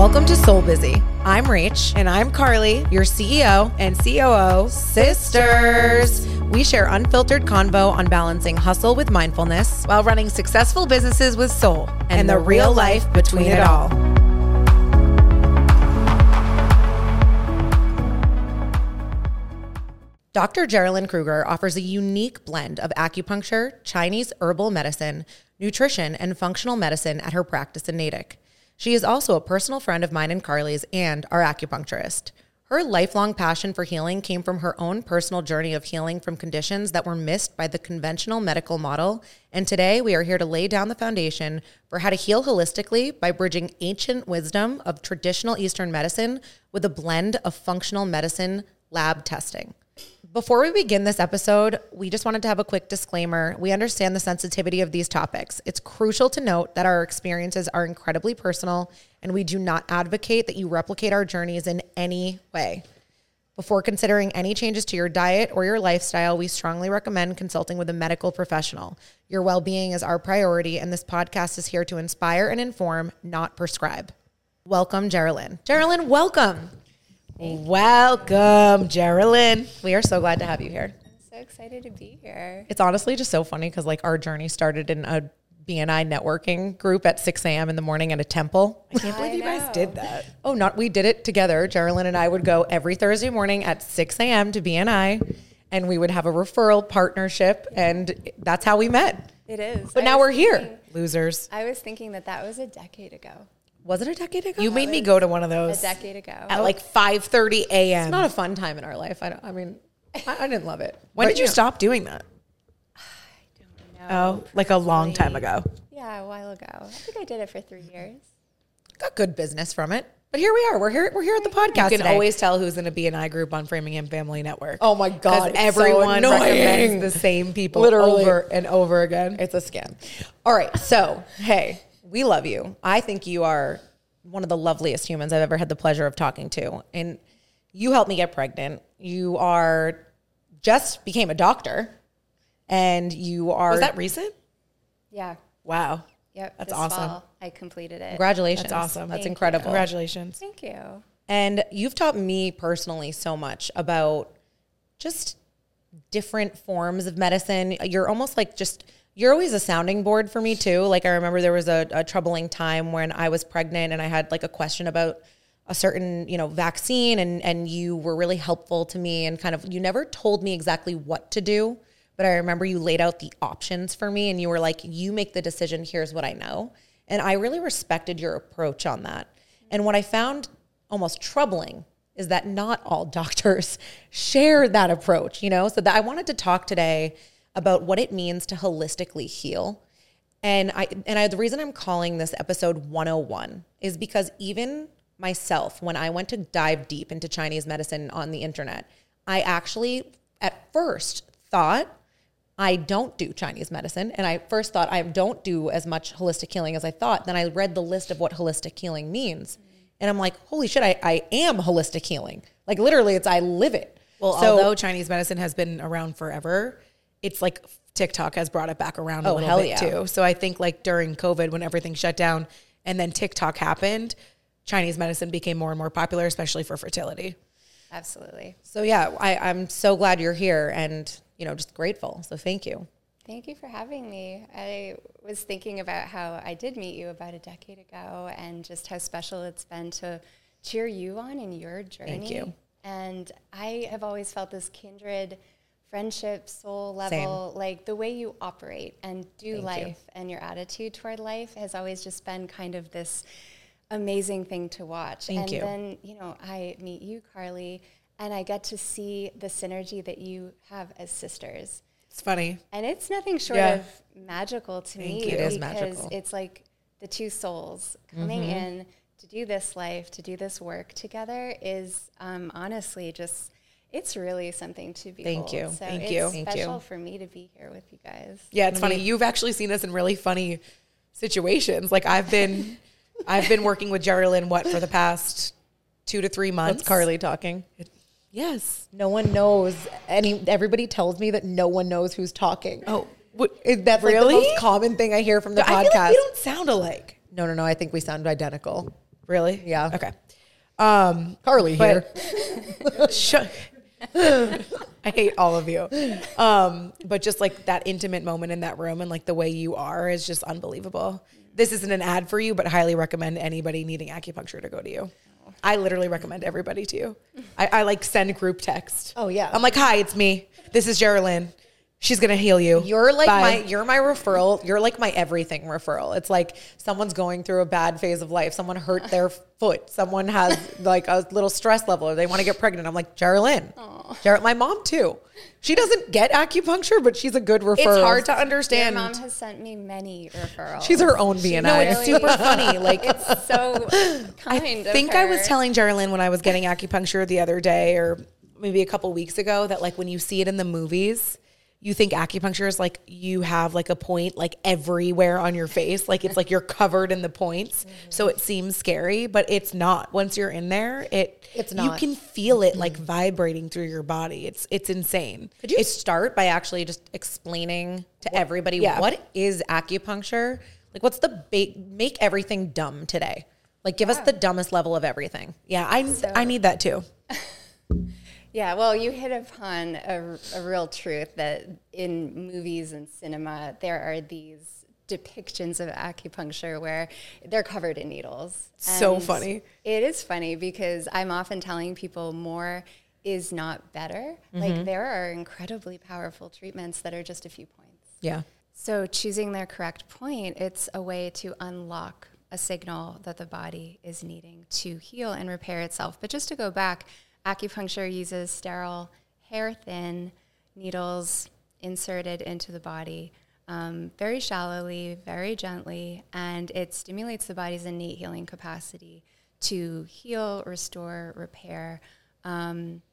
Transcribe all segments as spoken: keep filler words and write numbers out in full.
Welcome to Soul Busy. I'm Rach. And I'm Carly, your C E O and C O O sisters. We share unfiltered convo on balancing hustle with mindfulness while running successful businesses with soul and, and the, the real life between it all. Doctor Geraldine Kruger offers a unique blend of acupuncture, Chinese herbal medicine, nutrition, and functional medicine at her practice in Natick. She is also a personal friend of mine and Carly's and our acupuncturist. Her lifelong passion for healing came from her own personal journey of healing from conditions that were missed by the conventional medical model. And today we are here to lay down the foundation for how to heal holistically by bridging ancient wisdom of traditional Eastern medicine with a blend of functional medicine lab testing. Before we begin this episode, we just wanted to have a quick disclaimer. We understand the sensitivity of these topics. It's crucial to note that our experiences are incredibly personal, and we do not advocate that you replicate our journeys in any way. Before considering any changes to your diet or your lifestyle, we strongly recommend consulting with a medical professional. Your well-being is our priority, and this podcast is here to inspire and inform, not prescribe. Welcome, Geraldine. Geraldine, welcome. Welcome, Geraldine. We are so glad to have you here. I'm so excited to be here. It's honestly just so funny because like our journey started in a B N I networking group at six a.m. in the morning at a temple. I can't believe I you guys know. did that. Oh, not we did it together. Geraldine and I would go every Thursday morning at six a.m. to B N I, and we would have a referral partnership, and that's how we met. It is. But I now was we're here. thinking- Losers. I was thinking that that was a decade ago. Was it a decade ago? You made me was go to one of A those decade ago. at like five thirty a.m. It's not a fun time in our life. I, don't, I mean, I, I didn't love it. When But, did you know, stop doing that? No, Oh, like a long time probably- ago. Yeah, a while ago. I think I did it for three years. Got good business from it. But here we are. We're here. We're here at the podcast You can today. always tell who's in a B N I group on Framingham Family Network. Oh my Because God, it's so everyone annoying. recommends the same people Literally. over and over again. It's a scam. All right. So, hey, we love you. I think you are one of the loveliest humans I've ever had the pleasure of talking to. And you helped me get pregnant. You are just became a doctor. And you are. Was that recent? Yeah. Wow. Yep. That's this awesome. fall, I completed it. Congratulations. That's awesome. That's Thank incredible. Congratulations. Thank you. And you've taught me personally so much about just different forms of medicine. You're almost like just, you're always a sounding board for me too. Like I remember there was a, a troubling time when I was pregnant and I had like a question about a certain, you know, vaccine and, and you were really helpful to me and kind of, you never told me exactly what to do, but I remember you laid out the options for me and you were like, you make the decision, here's what I know. And I really respected your approach on that. And what I found almost troubling is that not all doctors share that approach, you know? So that I wanted to talk today about what it means to holistically heal. And I and I, the reason I'm calling this episode one oh one is because even myself, when I went to dive deep into Chinese medicine on the internet, I actually at first thought I don't do Chinese medicine. And I first thought I don't do as much holistic healing as I thought. Then I read the list of what holistic healing means. And I'm like, holy shit, I, I am holistic healing. Like literally it's, I live it. Well, So- although Chinese medicine has been around forever, it's like TikTok has brought it back around a Oh, little hell bit yeah. too. So I think like during COVID when everything shut down and then TikTok happened, Chinese medicine became more and more popular, especially for fertility. Absolutely. So yeah, I, I'm so glad you're here and, you know, just grateful. So thank you. Thank you for having me. I was thinking about how I did meet you about a decade ago and just how special it's been to cheer you on in your journey. Thank you. And I have always felt this kindred friendship, soul level, like the way you operate and do Thank life you. and your attitude toward life has always just been kind of this amazing thing to watch. Thank and you. then, you know, I meet you, Carly, and I get to see the synergy that you have as sisters. It's funny. And it's nothing short Yeah. of magical to Thank me. you. It is because magical. it's like the two souls coming Mm-hmm. in to do this life, to do this work together is um, honestly just, it's really something to behold. Thank you. So Thank it's you. Thank special you. for me to be here with you guys. Yeah, it's funny. You've actually seen us in really funny situations. Like I've been, I've been working with Geraldine, what, for the past two to three months? That's Carly talking. Yes. No one knows any, everybody tells me that no one knows who's talking. Oh, what, It- That's like really? the most common thing I hear from the I podcast. feel like we don't sound alike. No, no, no. I think we sound identical. Really? Yeah. Okay. Um, Carly here. but sh- I hate all of you. Um, but just like that intimate moment in that room and like the way you are is just unbelievable. This isn't an ad for you, but highly recommend anybody needing acupuncture to go to you. I literally recommend everybody to you. I, I like send group text. Oh, yeah. I'm like, hi, it's me. This is Geraldine. She's going to heal you. You're like Bye. my, you're my referral. You're like my everything referral. It's like someone's going through a bad phase of life. Someone hurt their foot. Someone has like a little stress level or they want to get pregnant. I'm like, Geraldine. Gerald, my mom too. She doesn't get acupuncture, but she's a good referral. It's hard to Your understand. mom has sent me many referrals. She's her own B and I. No, it's super funny. Like, It's so kind I think of I her. was telling Geraldine when I was getting acupuncture the other day or maybe a couple weeks ago that like when you see it in the movies, you think acupuncture is like you have like a point like everywhere on your face. Like it's like you're covered in the points. Mm-hmm. So it seems scary, but it's not. Once you're in there, it It's you not. can feel it like vibrating through your body. It's it's insane. Could you start by actually just explaining to everybody yeah. what is acupuncture? Like what's the ba- make everything dumb today? Like give us the dumbest level of everything. Yeah, I So- I need that too. Yeah, well, you hit upon a, a real truth that in movies and cinema, there are these depictions of acupuncture where they're covered in needles. So And funny. It is funny because I'm often telling people more is not better. Like there are incredibly powerful treatments that are just a few points. Yeah. So choosing their correct point, it's a way to unlock a signal that the body is needing to heal and repair itself. But just to go back, acupuncture uses sterile, hair-thin needles inserted into the body um, very shallowly, very gently, and it stimulates the body's innate healing capacity to heal, restore, repair. Um,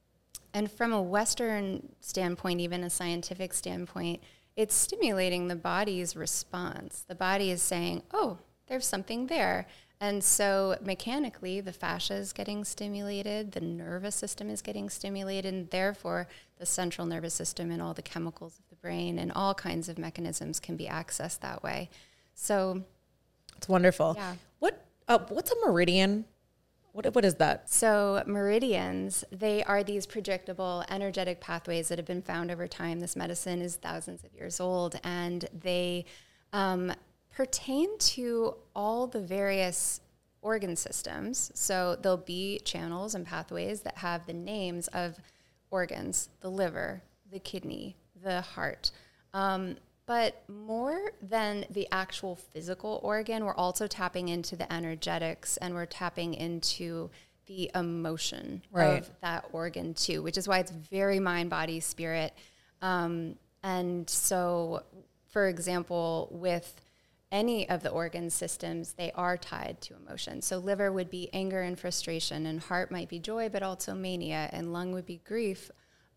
and from a Western standpoint, even a scientific standpoint, it's stimulating the body's response. The body is saying, oh, there's something there. And so mechanically, the fascia is getting stimulated, the nervous system is getting stimulated, and therefore the central nervous system and all the chemicals of the brain and all kinds of mechanisms can be accessed that way. So, It's wonderful. Yeah. What uh, what's a meridian? What what is that? so meridians, they are these predictable energetic pathways that have been found over time. This medicine is thousands of years old, and they um, pertain to all the various organ systems. So there'll be channels and pathways that have the names of organs, the liver, the kidney, the heart. Um, but more than the actual physical organ, we're also tapping into the energetics and we're tapping into the emotion Right. of that organ too, which is why it's very mind, body, spirit. Um, and so, for example, with any of the organ systems, they are tied to emotion. So liver would be anger and frustration, and heart might be joy, but also mania, and lung would be grief.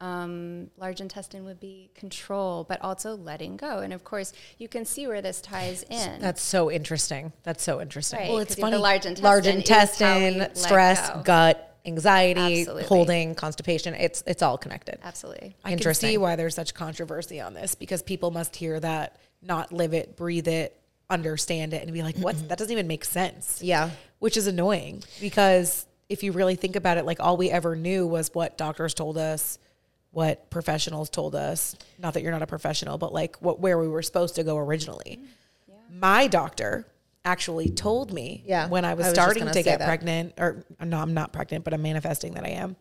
Um, large intestine would be control, but also letting go. And of course, you can see where this ties in. That's so interesting. That's so interesting. Right, Well, it's 'cause funny. The large intestine, Large is how we intestine, let stress, go. gut, anxiety, Absolutely. holding, constipation. It's it's all connected. Absolutely. I can Interesting. see why there's such controversy on this because people must hear that, not live it, breathe it, understand it, and be like, what? That doesn't even make sense. Yeah. Which is annoying because if you really think about it, like all we ever knew was what doctors told us, what professionals told us. Not that you're not a professional, but like what where we were supposed to go originally. Yeah. My doctor actually told me Yeah, when I was, I was just starting gonna to say get that. pregnant, or no, I'm not pregnant, but I'm manifesting that I am.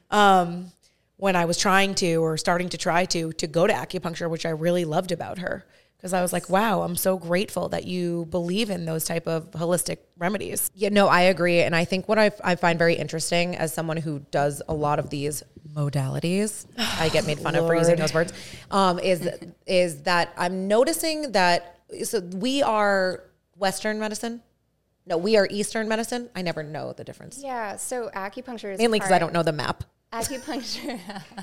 Um, when I was trying to, or starting to try to, to go to acupuncture, which I really loved about her. Because I was like, wow, I'm so grateful that you believe in those type of holistic remedies. Yeah, no, I agree. And I think what I, I find very interesting as someone who does a lot of these modalities, I get made fun of for using Lord. those words, um, is, is that I'm noticing that, so we are Western medicine. No, we are Eastern medicine. I never know the difference. Yeah. So acupuncture is Mainly because I part- don't know the map. Acupuncture,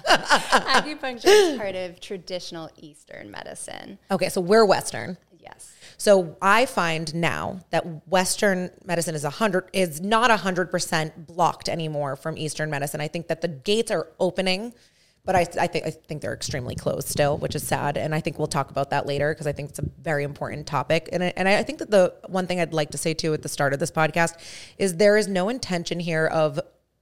acupuncture is part of traditional Eastern medicine. Okay, so we're Western. Yes. So I find now that Western medicine is a hundred is not a hundred percent blocked anymore from Eastern medicine. I think that the gates are opening, but I, I think I think they're extremely closed still, which is sad. And I think we'll talk about that later because I think it's a very important topic. And I, and I think that the one thing I'd like to say too at the start of this podcast is there is no intention here of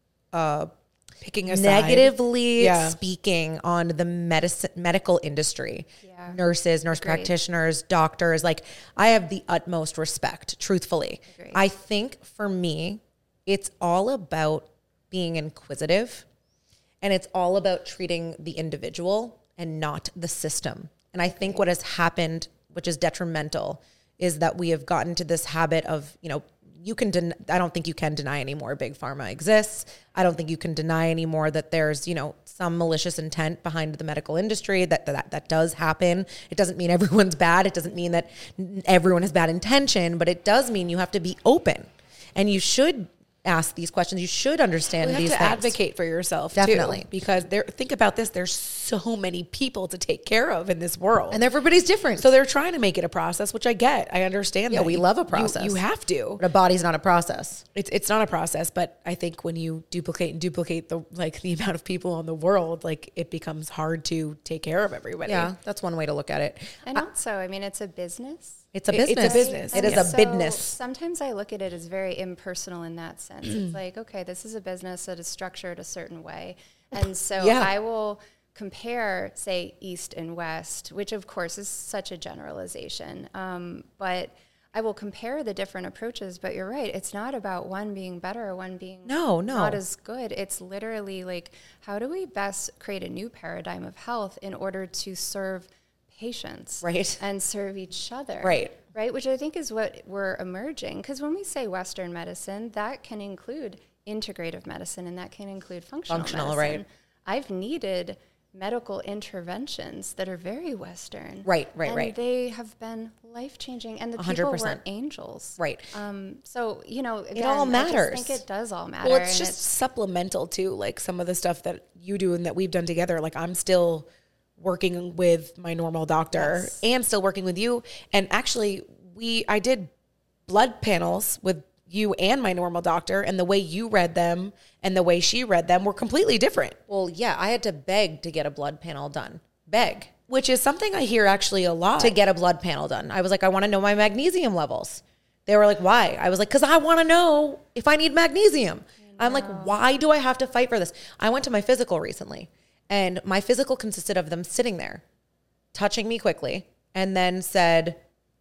uh, picking a side. negatively Yeah. speaking on the medicine medical industry. Yeah. Nurses, nurse Agreed. practitioners, doctors. Like I have the utmost respect, truthfully. Agreed. I think for me, it's all about being inquisitive. And it's all about treating the individual and not the system. And I think what has happened, which is detrimental, is that we have gotten to this habit of, you know, you can, den- I don't think you can deny anymore Big Pharma exists. I don't think you can deny anymore that there's, you know, some malicious intent behind the medical industry, that that, that does happen. It doesn't mean everyone's bad. It doesn't mean that everyone has bad intention, but it does mean you have to be open and you should ask these questions. You should understand You have these to things. advocate for yourself, Definitely. too, because there. Think about this: there's so many people to take care of in this world, And everybody's different. so they're trying to make it a process, which I get. I understand. Yeah, that we You- love a you- process. You, have to. But a body's not a process. It's it's not a process, but I think when you duplicate and duplicate the like the amount of people in the world, like it becomes hard to take care of everybody. Yeah, that's one way to look at it. And also, I mean, it's a business. It's a It- it's a business. business. It is Yeah. a business. Sometimes I look at it as very impersonal in that sense. It's like, okay, this is a business that is structured a certain way. And so Yeah. I will compare, say, East and West, which of course is such a generalization. Um, but I will compare the different approaches. But you're right. It's not about one being better or one being No, no. not as good. It's literally like, how do we best create a new paradigm of health in order to serve patients Right. and serve each other? Right. Right, which I think is what we're emerging. Because when we say Western medicine, that can include integrative medicine and that can include functional, Functional, medicine. right. I've needed medical interventions that are very Western. Right, right, and right. they have been life-changing and the one hundred people percent. were angels. Right. Um, so, you know, again, all I matters. just think it does all matter. Well, it's and just supplemental too, like some of the stuff that you do and that we've done together. Like I'm still working with my normal doctor Yes. and still working with you. And actually, we I did blood panels with you and my normal doctor, and the way you read them and the way she read them were completely different, Well, yeah, I had to beg to get a blood panel done. Beg which is something I hear actually a lot. to get a blood panel done. I was like, I want to know my magnesium levels. They were like, why? I was like, because I want to know if I need magnesium. I'm like, why do I have to fight for this? I went to my physical recently, and my physical consisted of them sitting there, touching me quickly, and then said,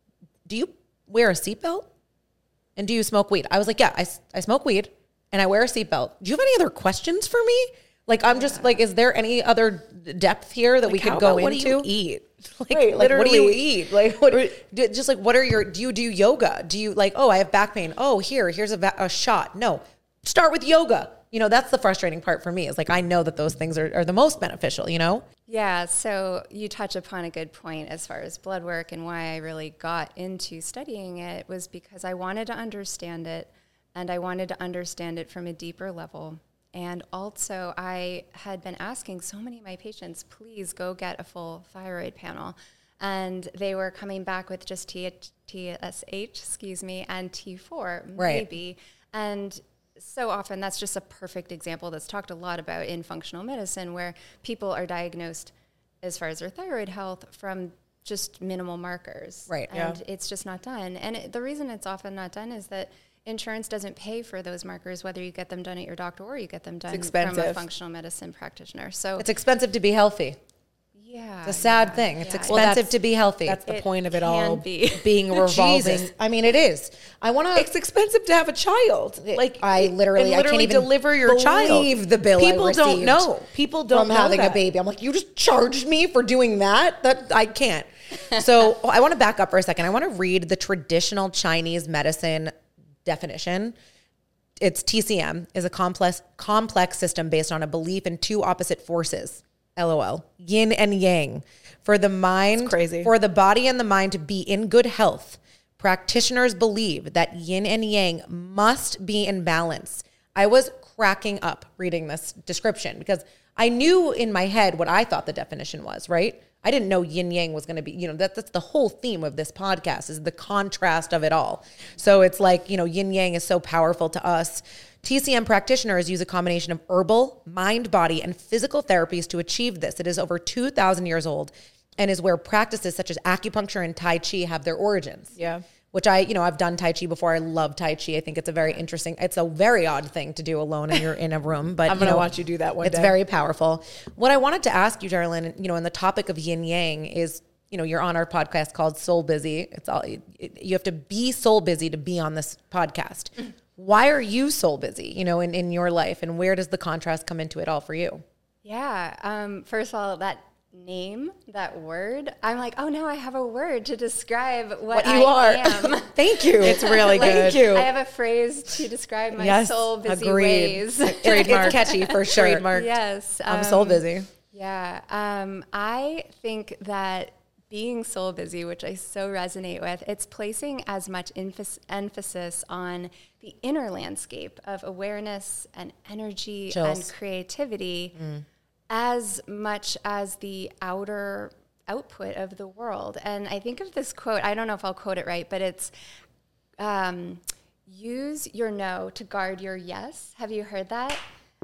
do you wear a seatbelt? And do you smoke weed? I was like, yeah, I, I smoke weed and I wear a seatbelt. Do you have any other questions for me? Like, I'm just like, is there any other depth here that we could How go about what into? do you eat? Like, Right, like, what do you literally- eat? Like, what, do- just like, what are your, do you do yoga? Do you like, oh, I have back pain. Oh, here, here's a, va- a shot. No, start with yoga. You know, that's the frustrating part for me is like, I know that those things are, are the most beneficial, you know? Yeah, so you touch upon a good point as far as blood work, and why I really got into studying it was because I wanted to understand it, and I wanted to understand it from a deeper level. And also, I had been asking so many of my patients, please go get a full thyroid panel. And they were coming back with just T S H, excuse me, and T four, Right. maybe. And so often that's just a perfect example that's talked a lot about in functional medicine, where people are diagnosed as far as their thyroid health from just minimal markers. Right. And it's just not done. And it, the reason it's often not done is that insurance doesn't pay for those markers, whether you get them done at your doctor or you get them done from a expensive. functional medicine practitioner. So It's expensive to be healthy. yeah, It's a sad yeah, thing. It's yeah. expensive Well, that's- to be healthy. That's the It point of it can all be. being revolving. Jesus. I mean, it is. I want to. It's expensive to have a child. Like I literally, and I can't literally even deliver your child. believe the bill I People don't received know. People don't from know having that. a baby. I'm like, you just charged me for doing that? That I can't. So I want to back up for a second. I want to read the traditional Chinese medicine definition. It's T C M is a complex complex system based on a belief in two opposite forces. LOL. Yin and yang. For the mind, It's crazy. for the body and the mind to be in good health, practitioners believe that yin and yang must be in balance. I was cracking up reading this description because I knew in my head what I thought the definition was, right? I didn't know yin yang was going to be, you know, that, that's the whole theme of this podcast is the contrast of it all. So it's like, you know, yin yang is so powerful to us T C M practitioners use a combination of herbal, mind, body, and physical therapies to achieve this. It is over two thousand years old and is where practices such as acupuncture and Tai Chi have their origins. Yeah. Which I, you know, I've done Tai Chi before. I love Tai Chi. I think it's a very interesting, it's a very odd thing to do alone and you're in a room, but I'm you going to know, watch you do that one it's day. very powerful. What I wanted to ask you, Darlene, you know, in the topic of yin yang is, you know, you're on our podcast called Soul Busy. It's all, it, you have to be soul busy to be on this podcast. Why are you soul busy, you know, in, in your life, and where does the contrast come into it all for you? Yeah. Um, first of all, that name, that word, I'm like, oh, now I have a word to describe what, What you I are. am. Thank you. It's really Like, good. Thank you. I have a phrase to describe my Yes, soul busy agreed. ways. It's catchy for sure. Trademark. Yes. I'm soul um, busy. Yeah. Um, I think that being soul busy, which I so resonate with, it's placing as much emphasis, emphasis on the inner landscape of awareness and energy Chills. and creativity as much as the outer output of the world. And I think of this quote, I don't know if I'll quote it right, but it's um, use your no to guard your yes. Have you heard that?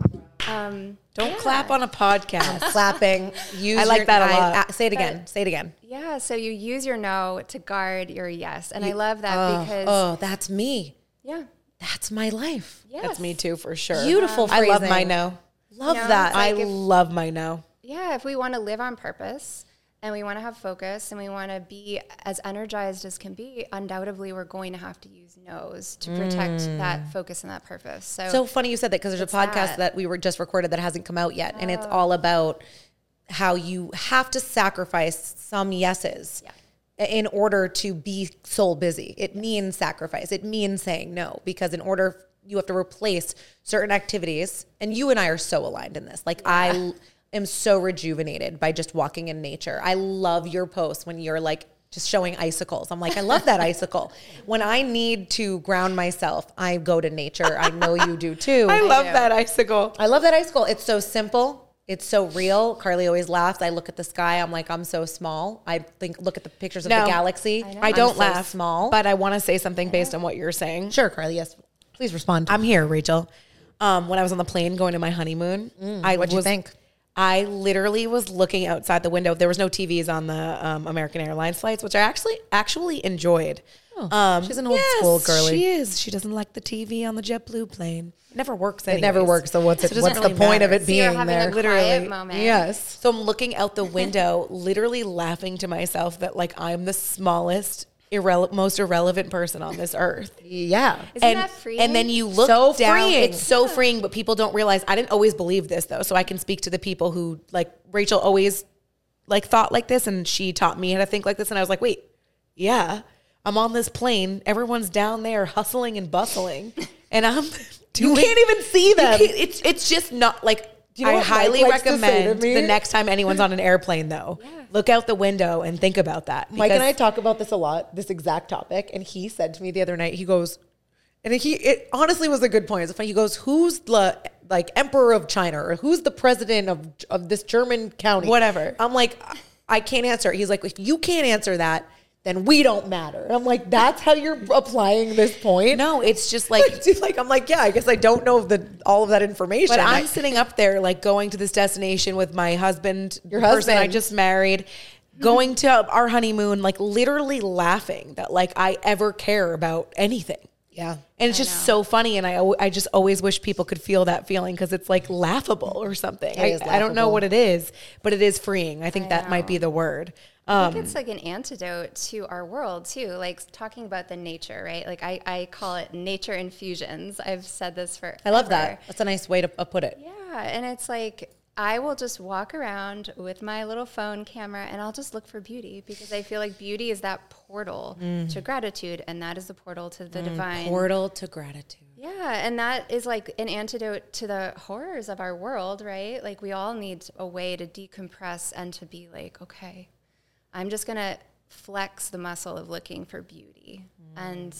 Um, Don't yeah. clap on a podcast. Clapping. Use I like your- that a I- lot. uh, say it again. Say it again. Yeah, so you use your no to guard your yes. And I love that Oh, because, oh, that's me. yeah, That's my life. yes. That's me too, for sure. Beautiful I love phrasing. my no. Love You know, that. it's I like if- love my no. Yeah, if we want to live on purpose and we want to have focus and we want to be as energized as can be, undoubtedly we're going to have to use no's to protect that focus and that purpose. So, So funny you said that, because there's a It's podcast that. that we were just recorded that hasn't come out yet. And it's all about how you have to sacrifice some yeses Yeah. in order to be soul busy. It means sacrifice. It means saying no, because in order you have to replace certain activities. And you and I are so aligned in this. Like I l- am so rejuvenated by just walking in nature. I love your posts when you're like just showing icicles. I'm like, I love that icicle. When I need to ground myself, I go to nature. I know you do too. I love do. that icicle. I love that icicle. It's so simple. It's so real. Carly always laughs. I look at the sky. I'm like, I'm so small. I think, look at the pictures of No, the galaxy. I know. I I'm don't so laugh, small. but I want to say something based on what you're saying. Sure, Carly. Yes. Please respond. I'm here, Rachel. Um, when I was on the plane going to my honeymoon, I What'd you was, think? I literally was looking outside the window. There was no T Vs on the um, American Airlines flights, which I actually actually enjoyed. um, she's an old school girly. She is. She doesn't like the T V on the JetBlue plane. It never works. Anyways. It never works. So what's it? doesn't What's really the point matter. of it So you're being having there? a quiet moment. Yes. So I'm looking out the window, literally laughing to myself that like I'm the smallest, irrele- most irrelevant person on this earth. Yeah. Isn't and, that freeing? and then you look So down. freeing. It's so freeing, but people don't realize. I didn't always believe this though, so I can speak to the people who like Rachel always like thought like this, and she taught me how to think like this. And I was like, wait, yeah, I'm on this plane. Everyone's down there hustling and bustling, and I'm. You can't even see You them. can't- It's it's just not like. you know I what Mike highly likes to say to recommend me? the next time anyone's on an airplane, though, look out the window and think about that. Mike and I because- talk about this a lot, this exact topic. And he said to me the other night, he goes, and he, it honestly was a good point. It's funny. He goes, who's the like emperor of China, or who's the president of, of this German county? Whatever. I'm like, I can't answer. He's like, if you can't answer that, then we don't matter. And I'm like, that's how you're applying this point? No, it's just like like, I'm like, yeah, I guess I don't know the, all of that information. But I'm I- sitting up there, like going to this destination with my husband, Your the person I husband. just married, going to our honeymoon, like literally laughing that like I ever care about anything. yeah. And it's just so funny. And I, al- I just always wish people could feel that feeling because it's like laughable or something. I, is I don't know laughable. what it is, but it is freeing. I think I that might know. be the word. I Um, think it's like an antidote to our world too, like talking about the nature, right? Like I, I call it nature infusions. I've said this for I love that. That's a nice way to uh, put it. Yeah, and it's like I will just walk around with my little phone camera and I'll just look for beauty because I feel like beauty is that portal to gratitude, and that is the portal to the divine. Portal to gratitude. Yeah, and that is like an antidote to the horrors of our world, right? Like we all need a way to decompress and to be like, okay, I'm just going to flex the muscle of looking for beauty. And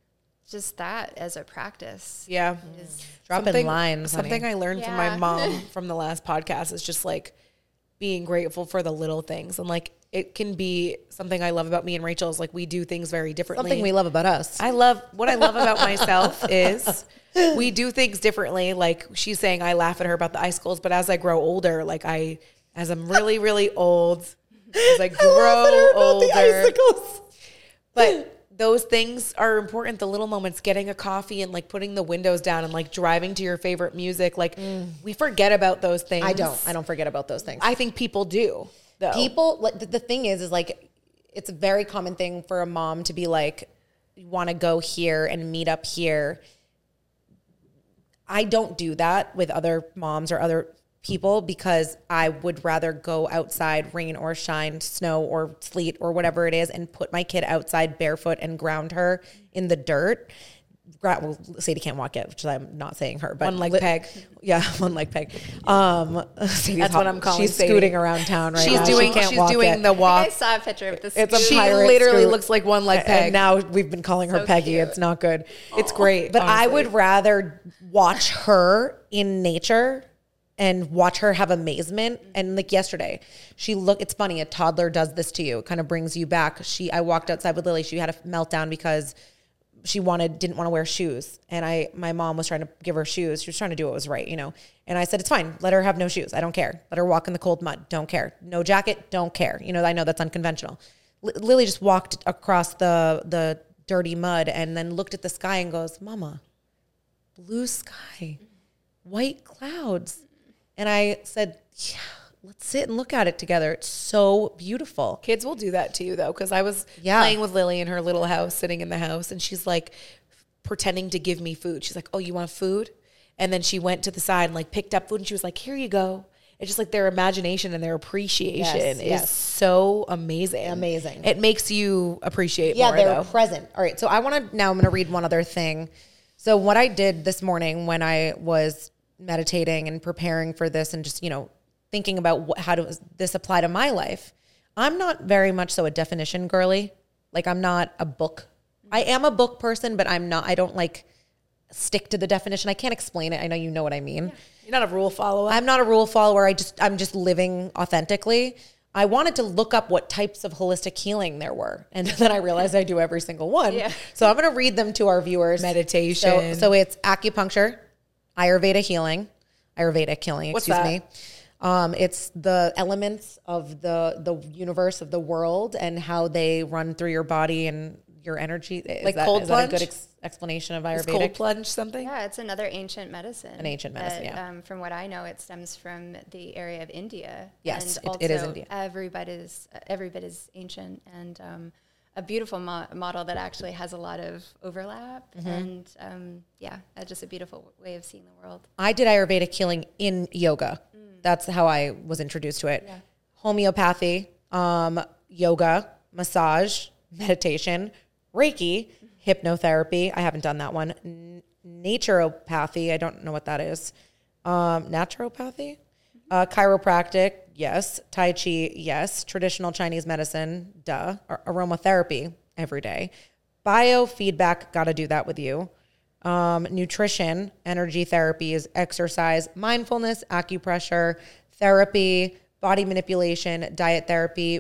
just that as a practice. yeah. Dropping Something- lines, honey. Something I learned from my Yeah. mom from the last podcast is just like being grateful for the little things. And like it can be something I love about me and Rachel is like we do things very differently. Something we love about us. I love what I love about myself is we do things differently. Like she's saying, I laugh at her about the icicles, but as I grow older, like I, as I'm really, really old, as I grow older, but those things are important. The little moments, getting a coffee and like putting the windows down and like driving to your favorite music. Like mm. we forget about those things. I don't, I don't forget about those things. I think people do though. People, like the, the thing is, is like, it's a very common thing for a mom to be like, want to go here and meet up here. I don't do that with other moms or other people because I would rather go outside, rain or shine, snow or sleet or whatever it is, and put my kid outside barefoot and ground her in the dirt. Well, Sadie can't walk yet, which I'm not saying her, but one leg li- peg. Yeah, one leg peg. Um, Sadie's That's what I'm calling She's Sadie. scooting around town right she's now. Doing, she can't she's walk doing yet. the walk. I saw a picture of this. It's a she pirate literally scoot. looks like one leg peg. And now we've been calling her So Peggy. cute. It's not good. It's great. But I honestly. would rather watch her in nature and watch her have amazement. And like yesterday, she look, it's funny, a toddler does this to you. It kind of brings you back. She, I walked outside with Lily. She had a meltdown because she wanted, didn't want to wear shoes. And I, my mom was trying to give her shoes. She was trying to do what was right, you know? And I said, it's fine. Let her have no shoes. I don't care. Let her walk in the cold mud. Don't care. No jacket. Don't care. You know, I know that's unconventional. L- Lily just walked across the, the dirty mud and then looked at the sky and goes, Mama, blue sky, white clouds. And I said, yeah, let's sit and look at it together. It's so beautiful. Kids will do that to you though, because I was Yeah. playing with Lily in her little house, sitting in the house, and she's like pretending to give me food. She's like, "Oh, you want food?" And then she went to the side and like picked up food, and she was like, "Here you go." It's just like their imagination and their appreciation Yes, is yes. so amazing. Amazing. It makes you appreciate Yeah, more they're though. present. All right. So I want to, now I'm going to read one other thing. So what I did this morning when I was meditating and preparing for this and just, you know, thinking about what, how does this apply to my life? I'm not very much so a definition girly. Like I'm not a book. I am a book person, but I'm not, I don't like stick to the definition. I can't explain it. I know you know what I mean. Yeah. You're not a rule follower. I'm not a rule follower. I just, I'm just living authentically. I wanted to look up what types of holistic healing there were. And then I realized I do every single one. Yeah. So I'm going to read them to our viewers. Meditation. So, so it's acupuncture, Ayurveda healing, Ayurvedic healing, What's excuse that? me. Um, it's the elements of the, the universe, of the world, and how they run through your body and your energy. Is Like that, cold is that a plunge? good ex- explanation of Is Ayurvedic? cold plunge something? Yeah, it's another ancient medicine. An ancient medicine, that, yeah. Um, from what I know, it stems from the area of India. Yes, and it- it is also India. Every bit is every bit is ancient, and um, a beautiful mo- model that actually has a lot of overlap. Mm-hmm. And um, yeah, uh, just a beautiful way of seeing the world. I did Ayurvedic healing in yoga. That's how I was introduced to it. Yeah. Homeopathy, um, yoga, massage, meditation, Reiki, hypnotherapy. I haven't done that one. N- naturopathy. I don't know what that is. Um, naturopathy, uh, chiropractic. Yes. Tai Chi. Yes. Traditional Chinese medicine. Duh. Ar- aromatherapy every day. Biofeedback. Got to do that with you. Um, nutrition, energy therapies, exercise, mindfulness, acupressure, therapy, body manipulation, diet therapy,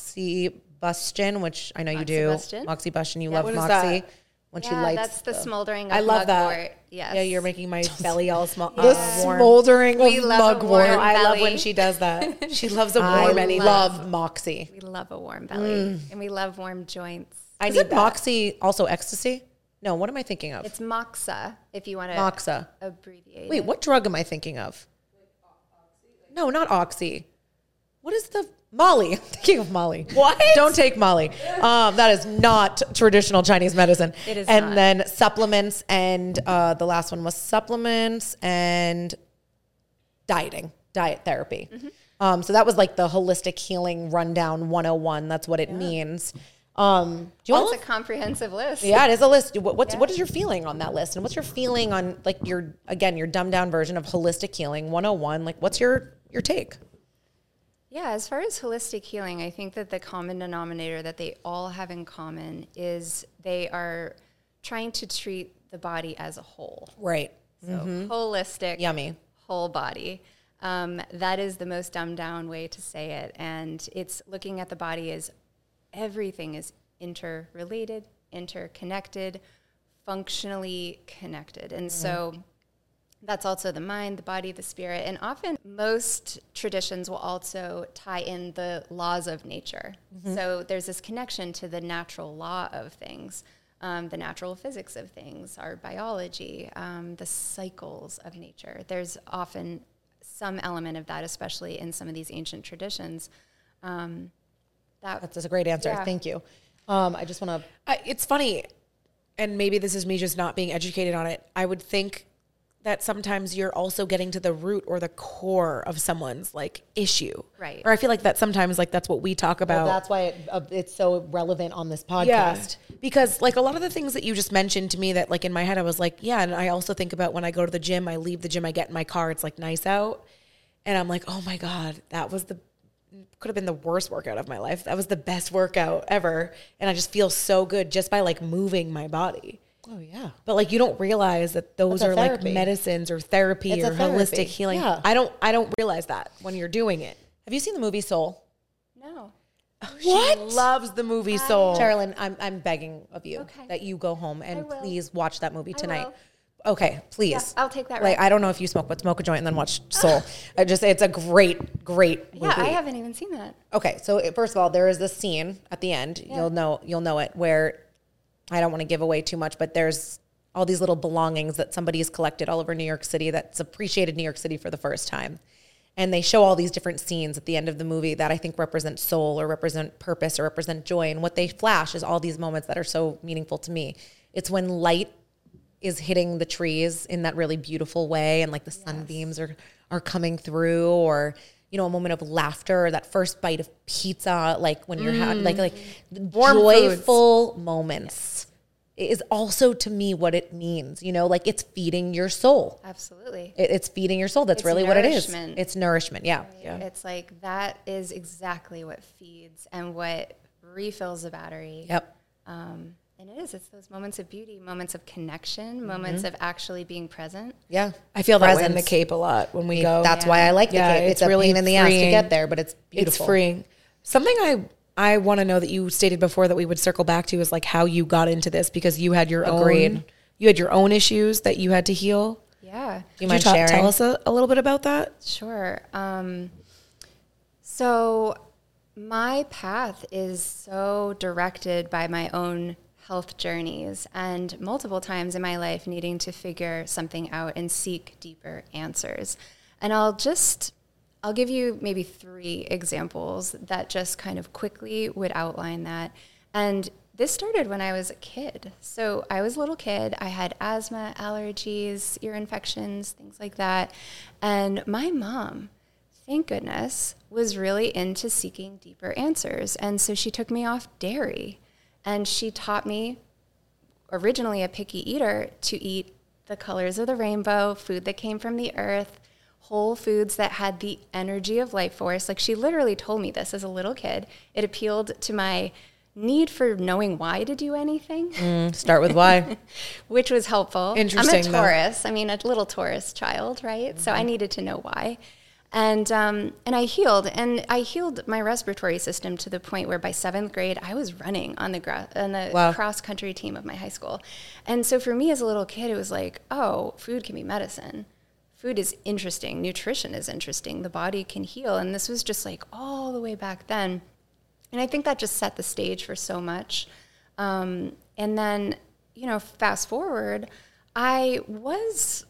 moxibustion, which I know you do. Moxibustion? Moxibustion, you Yeah. love What is Moxie. that? When she Yeah, lights that's the, smoldering of I love that. mugwort. Yes. Yeah, you're making my belly all small. the uh, warm. smoldering We of love a mugwort. warm I love belly. when she does that. She loves a I warm anything. love Moxie. We love a warm belly, and we love warm joints. I Is need it that. Moxie also ecstasy? No, what am I thinking of? It's Moxa, if you want to Moxa. abbreviate. Wait, it. what drug am I thinking of? No, not Oxy. What is the Molly? I'm thinking of Molly. What? Don't take Molly. Um, that is not traditional Chinese medicine. It is And not. then supplements, and uh, the last one was supplements and dieting, diet therapy. Mm-hmm. Um, so that was like the holistic healing rundown one oh one. That's what it means. Um, do you Well, want it's a comprehensive list. Yeah, it is a list. What, what's Yeah. what is your feeling on that list, and what's your feeling on like your again your dumbed down version of holistic healing one oh one? Like, what's your your take? Yeah, as far as holistic healing, I think that the common denominator that they all have in common is they are trying to treat the body as a whole. Right. So holistic, Yummy. whole body. Um, that is the most dumbed down way to say it. And it's looking at the body as everything is interrelated, interconnected, functionally connected. And mm-hmm. so that's also the mind, the body, the spirit. And often most traditions will also tie in the laws of nature. Mm-hmm. So there's this connection to the natural law of things, um, the natural physics of things, our biology, um, the cycles of nature. There's often some element of that, especially in some of these ancient traditions. Um, that, That's a great answer. Yeah. Thank you. Um, I just want to... It's funny, and maybe this is me just not being educated on it. I would think that sometimes you're also getting to the root or the core of someone's like issue. Right. Or I feel like that sometimes like that's what we talk about. Well, that's why it, uh, it's so relevant on this podcast. Yeah. Because like a lot of the things that you just mentioned to me that like in my head, I was like, yeah. And I also think about when I go to the gym, I leave the gym, I get in my car, it's like nice out. And I'm like, oh my God, that was the, could have been the worst workout of my life. That was the best workout ever. And I just feel so good just by like moving my body. Oh yeah. But like you don't realize that those are therapy. like medicines or therapy It's or a therapy. holistic healing. Yeah. I don't I don't realize that when you're doing it. Have you seen the movie Soul? No. What? She loves the movie Soul. Sherilyn, I'm I'm begging of you Okay. that you go home and please watch that movie tonight. will. Okay, please. Yeah, I'll take that. Like right. I don't know if you smoke, but smoke a joint and then watch Soul. I just it's a great, great movie. Yeah, I haven't even seen that. Okay, so it- first of all, there is this scene at the end. Yeah. You'll know you'll know it where I don't want to give away too much, but there's all these little belongings that somebody has collected all over New York City that's appreciated New York City for the first time. And they show all these different scenes at the end of the movie that I think represent soul or represent purpose or represent joy. And what they flash is all these moments that are so meaningful to me. It's when light is hitting the trees in that really beautiful way and like the sunbeams are, are coming through, or, you know, a moment of laughter, or that first bite of pizza, like when you're mm. having like, like Warm joyful foods. moments. Is also to me what it means, you know, like it's feeding your soul. Absolutely. It, it's feeding your soul. That's It's really what it is. nourishment. It's nourishment. Yeah. Right? Yeah. It's like that is exactly what feeds and what refills the battery. Yep. Um, and it is. It's those moments of beauty, moments of connection, moments of actually being present. Yeah. I feel that way in the Presence. Cape a lot when we go. That's Yeah. why I like the Yeah, Cape. It's, it's a really pain in the ass to freeing. get there, but it's beautiful. It's freeing. Something I I want to know that you stated before that we would circle back to is like how you got into this, because you had your Agreed. own you had your own issues that you had to heal. Yeah. Do you Could mind ta- sharing? tell us a, a little bit about that? Sure. Um, so my path is so directed by my own health journeys, and multiple times in my life needing to figure something out and seek deeper answers. And I'll just, I'll give you maybe three examples that just kind of quickly would outline that. And this started when I was a kid. So I was a little kid. I had asthma, allergies, ear infections, things like that. And my mom, thank goodness, was really into seeking deeper answers. And so she took me off dairy. And she taught me, originally a picky eater, to eat the colors of the rainbow, food that came from the earth, whole foods that had the energy of life force. Like, she literally told me this as a little kid. It appealed to my need for knowing why to do anything. Mm, start with why. Which was helpful. Interesting, I'm a though. Taurus. I mean, a little Taurus child, right? Mm-hmm. So I needed to know why. And um, and I healed. And I healed my respiratory system to the point where by seventh grade, I was running on the, gra- on the Wow. cross-country team of my high school. And so for me as a little kid, it was like, oh, food can be medicine. Food is interesting. Nutrition is interesting. The body can heal. And this was just like all the way back then. And I think that just set the stage for so much. Um, and then, you know, fast forward, I was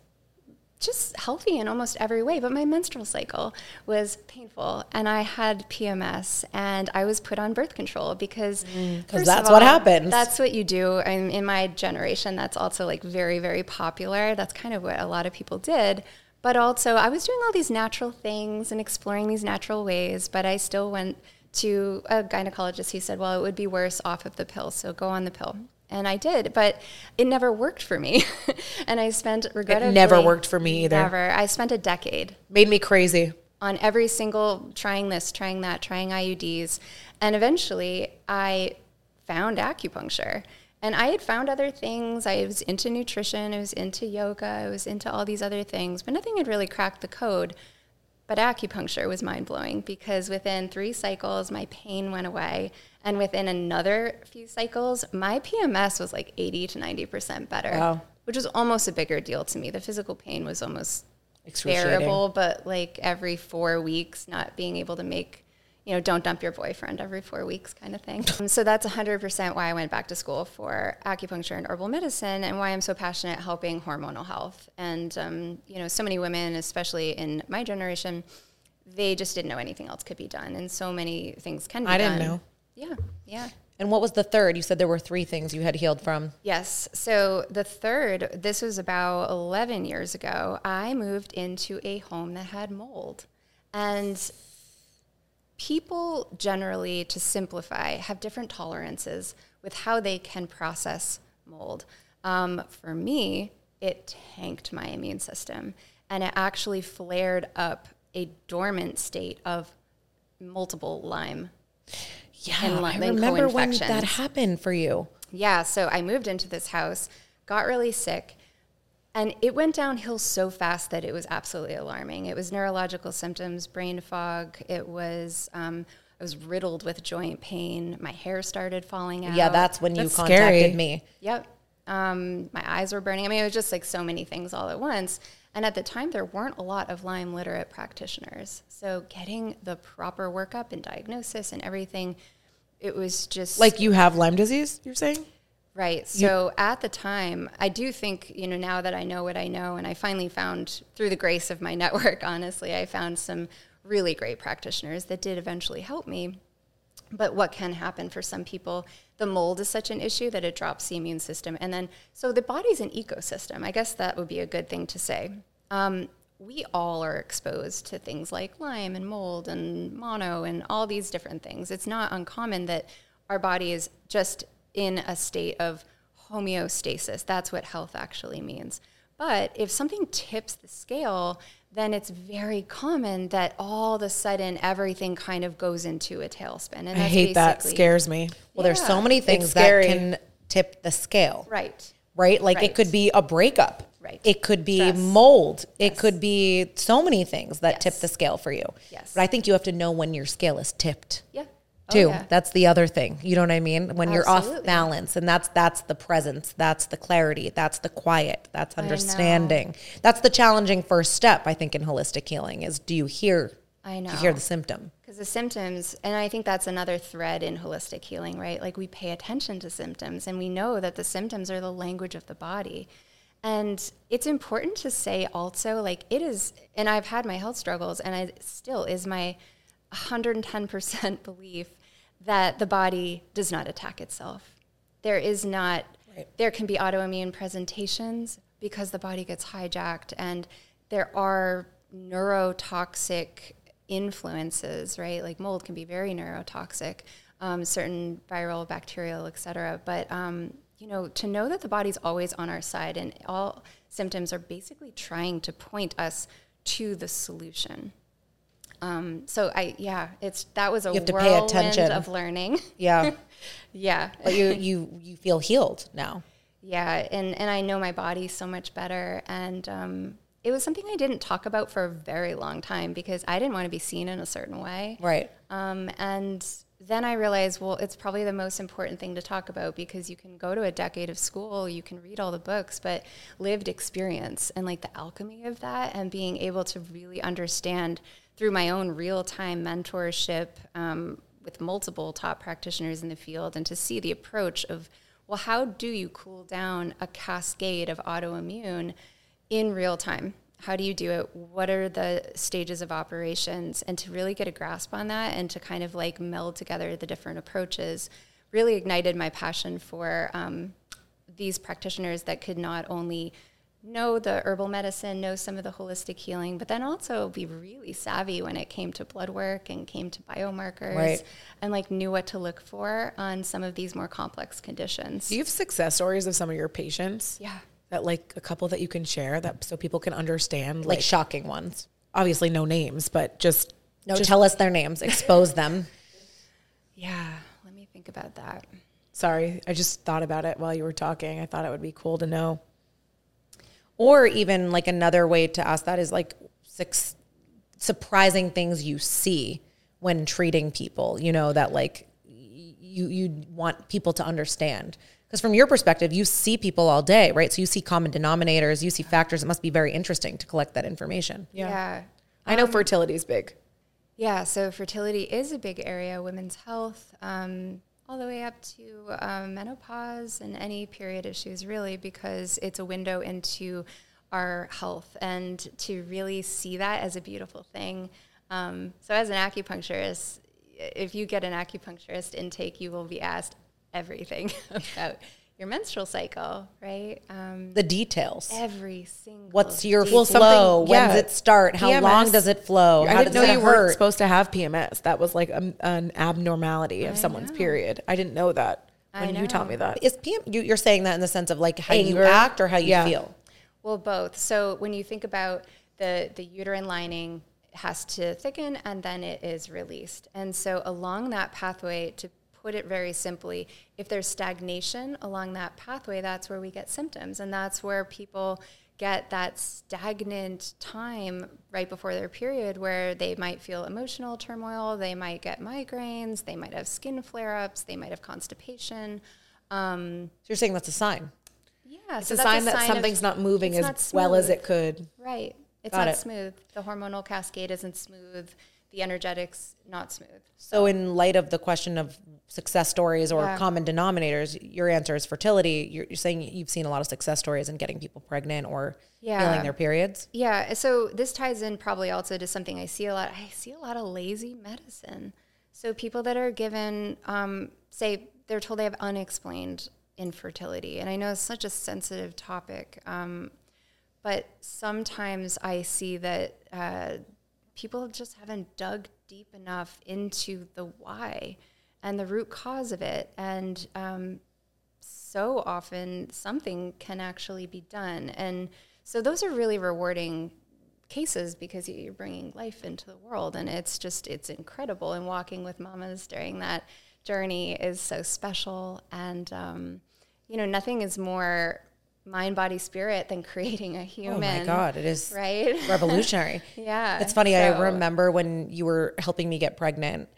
just healthy in almost every way, but my menstrual cycle was painful, and I had P M S, and I was put on birth control because Mm, 'cause first that's of what all, happens. That's what you do. And in my generation, that's also like very, very popular. That's kind of what a lot of people did. But also, I was doing all these natural things and exploring these natural ways, but I still went to a gynecologist. He said, well, it would be worse off of the pill, so go on the pill. And I did, but it never worked for me. And I spent, regrettably... It never worked for me either. Never. I spent a decade Made me crazy. on every single, trying this, trying that, trying I U Ds. And eventually, I found acupuncture. And I had found other things. I was into nutrition. I was into yoga. I was into all these other things. But nothing had really cracked the code. But acupuncture was mind-blowing because within three cycles, my pain went away. And within another few cycles, my P M S was like eighty to ninety percent better, Wow. which was almost a bigger deal to me. The physical pain was almost Excruciating. bearable, but like every four weeks, not being able to make, you know, don't dump your boyfriend every four weeks kind of thing. Um, so that's one hundred percent why I went back to school for acupuncture and herbal medicine, and why I'm so passionate helping hormonal health. And, um, you know, so many women, especially in my generation, they just didn't know anything else could be done. And so many things can be I done. didn't know. Yeah, yeah. And what was the third? You said there were three things you had healed from. Yes. So the third, this was about eleven years ago, I moved into a home that had mold. And people generally, to simplify, have different tolerances with how they can process mold. Um, for me, it tanked my immune system, and it actually flared up a dormant state of multiple Lyme. Yeah, And li- I then remember when co-infections. that happened for you. Yeah, so I moved into this house, got really sick, and it went downhill so fast that it was absolutely alarming. It was neurological symptoms, brain fog. It was, um, I was riddled with joint pain. My hair started falling out. Yeah, that's when you That's contacted scary. me. Yep. Um, my eyes were burning. I mean, it was just like so many things all at once. And at the time, there weren't a lot of Lyme literate practitioners. So getting the proper workup and diagnosis and everything, it was just Like you have Lyme disease, you're saying? right. So at the time, I do think, you know, now that I know what I know, and I finally found, through the grace of my network, honestly, I found some really great practitioners that did eventually help me. But what can happen for some people, the mold is such an issue that it drops the immune system. And then, so the body's an ecosystem. I guess that would be a good thing to say. Um, we all are exposed to things like Lyme and mold and mono and all these different things. It's not uncommon that our body is just in a state of homeostasis. That's what health actually means. But if something tips the scale, then it's very common that all of a sudden everything kind of goes into a tailspin. And I that's hate that. basically- Scares me. Well, there's so Yeah. many things that scary. can tip the scale. Right. Right? Like Right. it could be a breakup. Right. It could be Stress. mold. It could be so many things that tip Yes. the scale for you. Yes. But I think you have to know when your scale is tipped. Yeah. Oh, Too. yeah. That's the other thing. You know what I mean? When you're off Absolutely. balance, and that's that's the presence, that's the clarity, that's the quiet, that's know. understanding. That's the challenging first step, I think, in holistic healing is do you hear I know. do you hear the symptom? Because the symptoms, and I think that's another thread in holistic healing, right? Like we pay attention to symptoms and we know that the symptoms are the language of the body. And it's important to say also, like it is, and I've had my health struggles and it still is my one hundred ten percent belief that the body does not attack itself. There is not, Right. there can be autoimmune presentations because the body gets hijacked, and there are neurotoxic influences, right? Like mold can be very neurotoxic, um, certain viral, bacterial, et cetera. But, um, you know, to know that the body's always on our side and all symptoms are basically trying to point us to the solution. Um, so I, yeah, it's, that was a You have to pay whirlwind attention. of learning. Yeah. Yeah. But you you you feel healed now. Yeah, and, and I know my body so much better. And um, it was something I didn't talk about for a very long time because I didn't want to be seen in a certain way. Right. Um, and then I realized, well, it's probably the most important thing to talk about because you can go to a decade of school, you can read all the books, but lived experience and like the alchemy of that and being able to really understand through my own real-time mentorship um, with multiple top practitioners in the field and to see the approach of, well, how do you cool down a cascade of autoimmune in real time? How do you do it? What are the stages of operations? And to really get a grasp on that and to kind of like meld together the different approaches really ignited my passion for um, these practitioners that could not only know the herbal medicine, know some of the holistic healing, but then also be really savvy when it came to blood work and came to biomarkers Right. and like knew what to look for on some of these more complex conditions. Do you have success stories of some of your patients? Yeah. That like a couple that you can share that so people can understand? Like, Like, shocking ones. obviously no names, but just No, just- tell us their names, expose them. Yeah. Let me think about that. Sorry, I just thought about it while you were talking. I thought it would be cool to know. Or even like another way to ask that is like six, surprising things you see when treating people, you know, that like you, you want people to understand. Because from your perspective, you see people all day, right? So you see common denominators, you see factors. It must be very interesting to collect that information. Yeah. Yeah. I know fertility is big. Yeah, so fertility is a big area, women's health, um, all the way up to um, menopause and any period issues, really, because it's a window into our health, and to really see that as a beautiful thing. Um, so as an acupuncturist, if you get an acupuncturist intake, you will be asked everything about your menstrual cycle, right? Um, The details. every single What's your detail. flow? something- When yeah. does it start? How P M S. long does it flow? How I didn't does know it you hurt? weren't supposed to have P M S. That was like a, an abnormality of I someone's know. period. I didn't know that I when you taught know. me that. Is P M, you, you're saying that in the sense of like how you Anger. act or how you Yeah. feel? Well, both. So when you think about the, the uterine lining, it has to thicken and then it is released. And so along that pathway, to put it very simply, if there's stagnation along that pathway, that's where we get symptoms. And that's where people get that stagnant time right before their period where they might feel emotional turmoil, they might get migraines, they might have skin flare-ups, they might have constipation. Um, So you're saying that's a sign. yeah, It's so a that's sign that of- something's not moving it's as not well as smooth. it could. Right. It's Got not it. smooth. The hormonal cascade isn't smooth. The energetics, not smooth. So in light of the question of success stories or Yeah. common denominators, your answer is fertility. You're, you're saying you've seen a lot of success stories in getting people pregnant or Yeah. healing their periods. Yeah. So this ties in probably also to something I see a lot. I see a lot of lazy medicine. So people that are given, um, say, they're told they have unexplained infertility. And I know it's such a sensitive topic. Um, but sometimes I see that uh, people just haven't dug deep enough into the why and the root cause of it. And um, so often something can actually be done. And so those are really rewarding cases because you're bringing life into the world. And it's just, it's incredible. And walking with mamas during that journey is so special. And, um, you know, nothing is more mind, body, spirit than creating a human. Oh my God, it is Right? revolutionary. Yeah. It's funny. I so- remember when you were helping me get pregnant,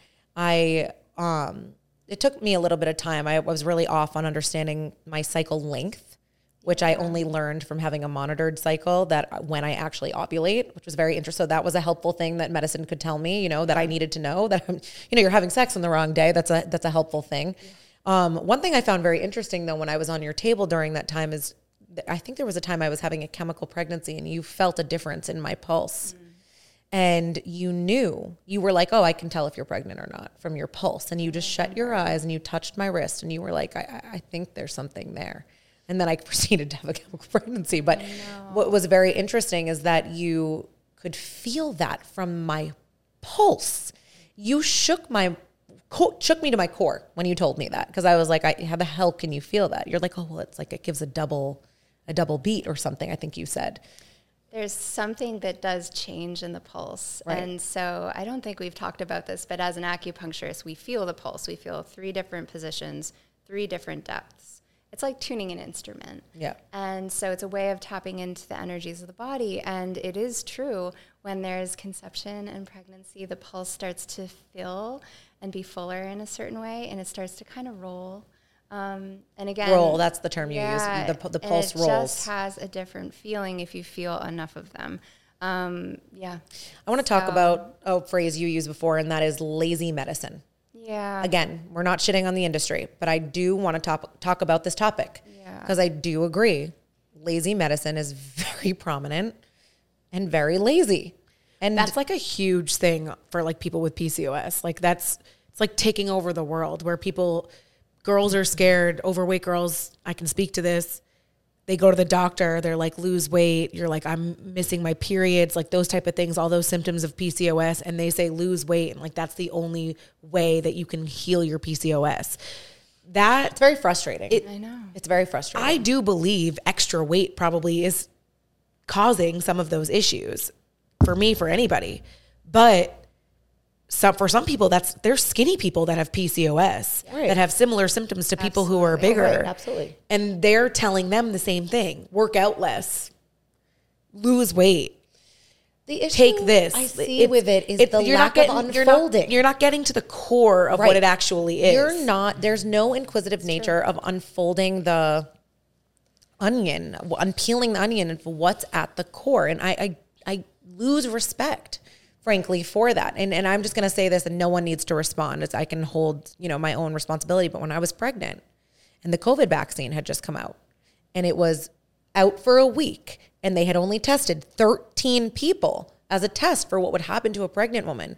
I, um, it took me a little bit of time. I was really off on understanding my cycle length, which I only learned from having a monitored cycle that when I actually ovulate, which was very interesting. So that was a helpful thing that medicine could tell me, you know, that I needed to know that, I'm, you know, you're having sex on the wrong day. That's a, that's a helpful thing. Um, one thing I found very interesting though, when I was on your table during that time is I think there was a time I was having a chemical pregnancy and you felt a difference in my pulse. Mm. And you knew, you were like, oh, I can tell if you're pregnant or not from your pulse. And you just shut your eyes and you touched my wrist and you were like, I, I think there's something there. And then I proceeded to have a chemical pregnancy. But what was very interesting is that you could feel that from my pulse. You shook my co- shook me to my core when you told me that, because I was like, I, how the hell can you feel that? You're like, oh, well, it's like it gives a double a double beat or something, I think you said. There's something that does change in the pulse. Right. And so I don't think we've talked about this, but as an acupuncturist, we feel the pulse. We feel three different positions, three different depths. It's like tuning an instrument. Yeah. And so it's a way of tapping into the energies of the body. And it is true, when there's conception and pregnancy, the pulse starts to fill and be fuller in a certain way, and it starts to kind of roll. Um, and again, Roll, that's the term you yeah, use. The, the and pulse it rolls. just has a different feeling if you feel enough of them. Um, yeah. I want to talk So- about a phrase you used before, and that is lazy medicine. Yeah. Again, we're not shitting on the industry, but I do want to talk, talk about this topic Yeah. because I do agree. Lazy medicine is very prominent and very lazy. And That's like a huge thing for like people with P C O S. Like that's, it's like taking over the world where people, girls are scared, overweight girls, I can speak to this. They go to the doctor, they're like, lose weight. You're like, I'm missing my periods, like those type of things, all those symptoms of P C O S. And they say lose weight. And like, that's the only way that you can heal your P C O S. That it's very frustrating. It- I know. It's very frustrating. I do believe extra weight probably is causing some of those issues for me, for anybody. But some, for some people, that's there's skinny people that have P C O S Right. that have similar symptoms to people who are bigger. Right, absolutely. And they're telling them the same thing: work out less, lose weight. The issue take this. I see It's- with it is it's- the you're lack not getting, of you're not- unfolding. You're not, getting to the core of Right. what it actually is. You're not, there's no inquisitive nature of unfolding the onion, unpeeling the onion of what's at the core. And I, I, I lose respect, frankly, for that. And, and I'm just going to say this, and no one needs to respond. It's, I can hold, you know, my own responsibility. But when I was pregnant and the COVID vaccine had just come out and it was out for a week and they had only tested thirteen people as a test for what would happen to a pregnant woman,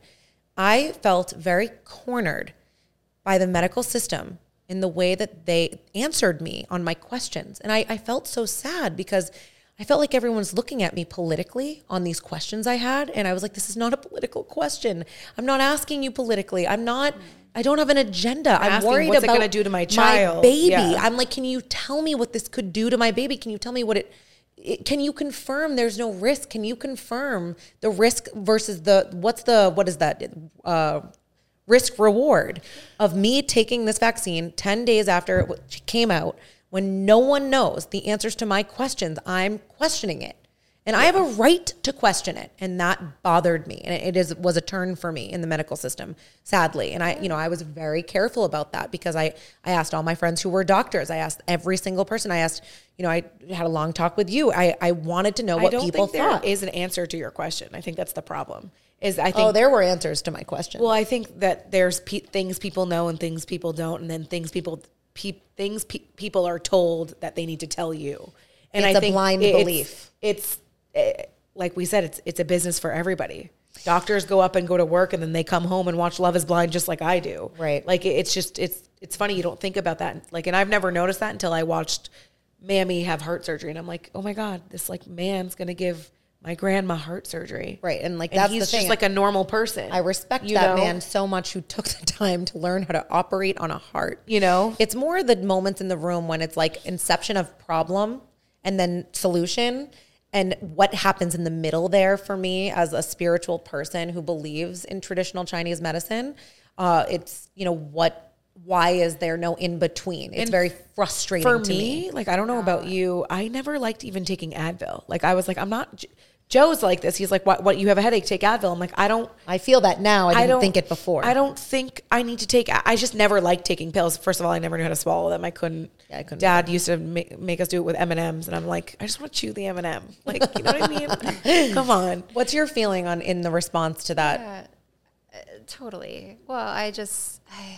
I felt very cornered by the medical system in the way that they answered me on my questions. And I, I felt so sad because I felt like everyone's looking at me politically on these questions I had. And I was like, this is not a political question. I'm not asking you politically. I'm not, I don't have an agenda. I'm asking, worried what's it about gonna do to my child? baby. Yeah. I'm like, can you tell me what this could do to my baby? Can you tell me what it, it can you confirm there's no risk? Can you confirm the risk versus the, what's the, what is that? Uh, risk reward of me taking this vaccine ten days after it came out when no one knows the answers to my questions. I'm questioning it. And I have a right to question it. And that bothered me. And it is was a turn for me in the medical system, sadly. And I, you know, I was very careful about that because I, I asked all my friends who were doctors. I asked every single person. I asked, you know, I had a long talk with you. I, I wanted to know what I don't people think there thought. is an answer to your question. I think that's the problem. Is I think Oh, there were answers to my question. Well, I think that there's pe- things people know and things people don't, and then things people pe- things pe- people are told that they need to tell you. And It's I a think blind it's- belief. It's, eh, like we said, it's it's a business for everybody. Doctors go up and go to work, and then they come home and watch Love Is Blind just like I do. Right. Like it- it's just it's it's funny you don't think about that. Like, and I've never noticed that until I watched Mammy have heart surgery, and I'm like, oh my god, this like man's gonna give my grandma heart surgery. Right. And like, And that's he's the thing. just like a normal person. I respect you that know? man so much who took the time to learn how to operate on a heart. You know? It's more the moments in the room when it's like inception of problem and then solution, and what happens in the middle there for me as a spiritual person who believes in traditional Chinese medicine. Uh, it's, you know, what, why is there no in between? It's And very frustrating For to me, me. like, I don't know about you. I never liked even taking Advil. Like, I was like, I'm not, Joe's like this. He's like, what, what, you have a headache, take Advil. I'm like, I don't, I feel that now. I didn't don't think it before. I don't think I need to take, I just never liked taking pills. First of all, I never knew how to swallow them. I couldn't. Yeah, I couldn't Dad used to make, make us do it with M and M's. And I'm like, I just want to chew the M and M. Like, you know what I mean? Come on. What's your feeling on in the response to that? Yeah, uh, totally. Well, I just, I,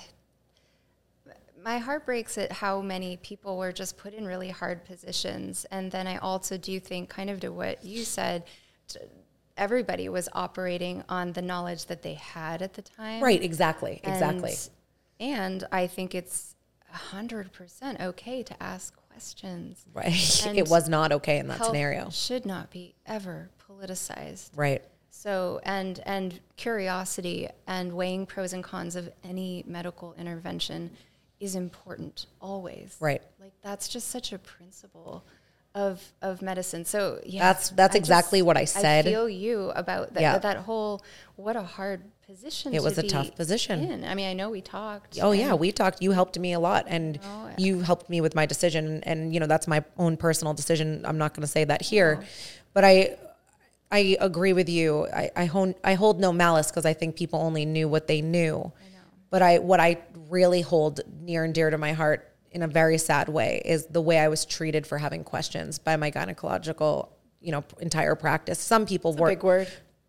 my heart breaks at how many people were just put in really hard positions. And then I also do think, kind of to what you said, t- everybody was operating on the knowledge that they had at the time. Right. Exactly. And- Exactly. And I think it's one hundred percent okay to ask questions. Right. And It was not okay in that Health scenario. should not be ever politicized. Right. So, and and curiosity and weighing pros and cons of any medical intervention is important always. Right. Like that's just such a principle of of medicine. So yeah, That's- that's I exactly what I said. I feel you about that. Yeah. That whole what a hard position. It to was a be tough position. in. I mean, I know we talked. Oh yeah, and- we talked. You helped me a lot, and Oh, yeah. you helped me with my decision. And you know that's my own personal decision. I'm not going to say that here, but I, I agree with you. I I, hone, I hold no malice because I think people only knew what they knew. I know. But I what I really hold near and dear to my heart in a very sad way is the way I was treated for having questions by my gynecological, you know, entire practice. Some people It's a were big word.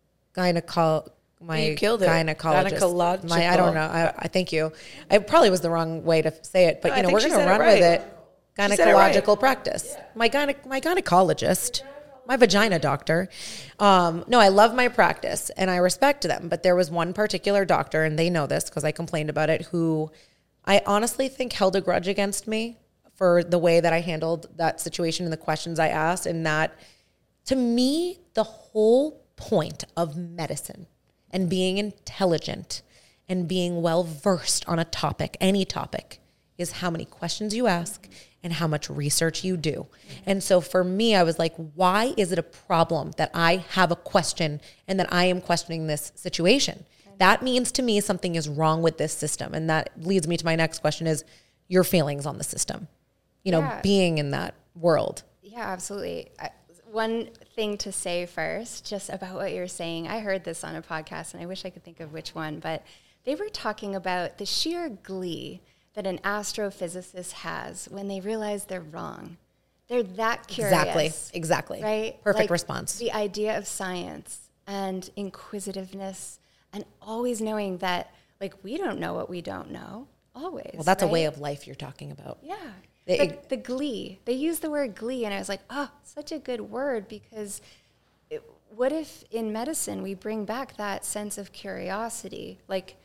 gyneco my You killed it. gynecologist. Gynecological. My, I don't know. I, I thank you. It probably was the wrong way to say it, but No, you I know, think we're she going to said it run right. with it. She said it right. Gynecological practice. My gyne, my gynecologist, my vagina doctor. Um, no, I love my practice and I respect them, but there was one particular doctor, and they know this because I complained about it, who I honestly think held a grudge against me for the way that I handled that situation and the questions I asked. And that, to me, the whole point of medicine and being intelligent and being well versed on a topic, any topic, is how many questions you ask and how much research you do. And so for me, I was like, why is it a problem that I have a question and that I am questioning this situation? That means to me something is wrong with this system. And that leads me to my next question is your feelings on the system, you know, Yeah. being in that world. Yeah, absolutely. I, one thing to say first, just about what you're saying. I heard this on a podcast, and I wish I could think of which one, but they were talking about the sheer glee that an astrophysicist has when they realize they're wrong. They're that curious. Exactly. Exactly. Right? Perfect Like, response. The idea of science and inquisitiveness and always knowing that, like, we don't know what we don't know. Always. Well, that's right? a way of life you're talking about. Yeah. They- But the glee, they use the word glee, and I was like, oh, such a good word, because it, what if in medicine we bring back that sense of curiosity? Like,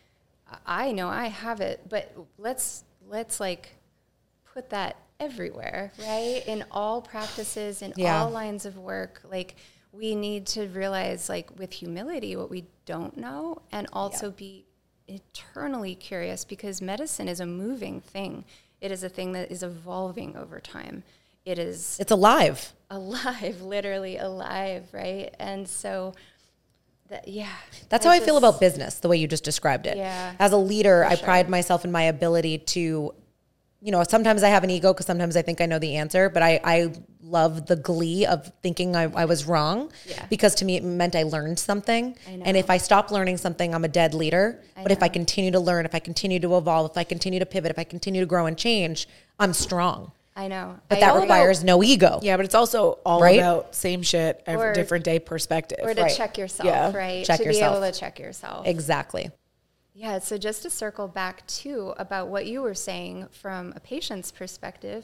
I know I have it, but let's let's like put that everywhere, right? In all practices, in Yeah. all lines of work, like we need to realize, like, with humility what we don't know, and also yeah. be eternally curious, because medicine is a moving thing. It is a thing that is evolving over time. It is It's alive. alive, literally alive, right? And so, that, yeah. That's I how I just- feel about business, the way you just described it. Yeah, As a leader, I sure. pride myself in my ability to, you know, sometimes I have an ego because sometimes I think I know the answer, but I, I love the glee of thinking I, I was wrong Yeah. because to me it meant I learned something. I know. And if I stop learning something, I'm a dead leader. I but if I know. continue to learn, if I continue to evolve, if I continue to pivot, if I continue to grow and change, I'm strong. I know. But I that also- requires no ego. Yeah, but it's also all Right? about same shit, every Or- different day perspective. Or to Right. check yourself, Yeah. right? Check to yourself. be able to check yourself. Exactly. Yeah, so just to circle back too about what you were saying from a patient's perspective,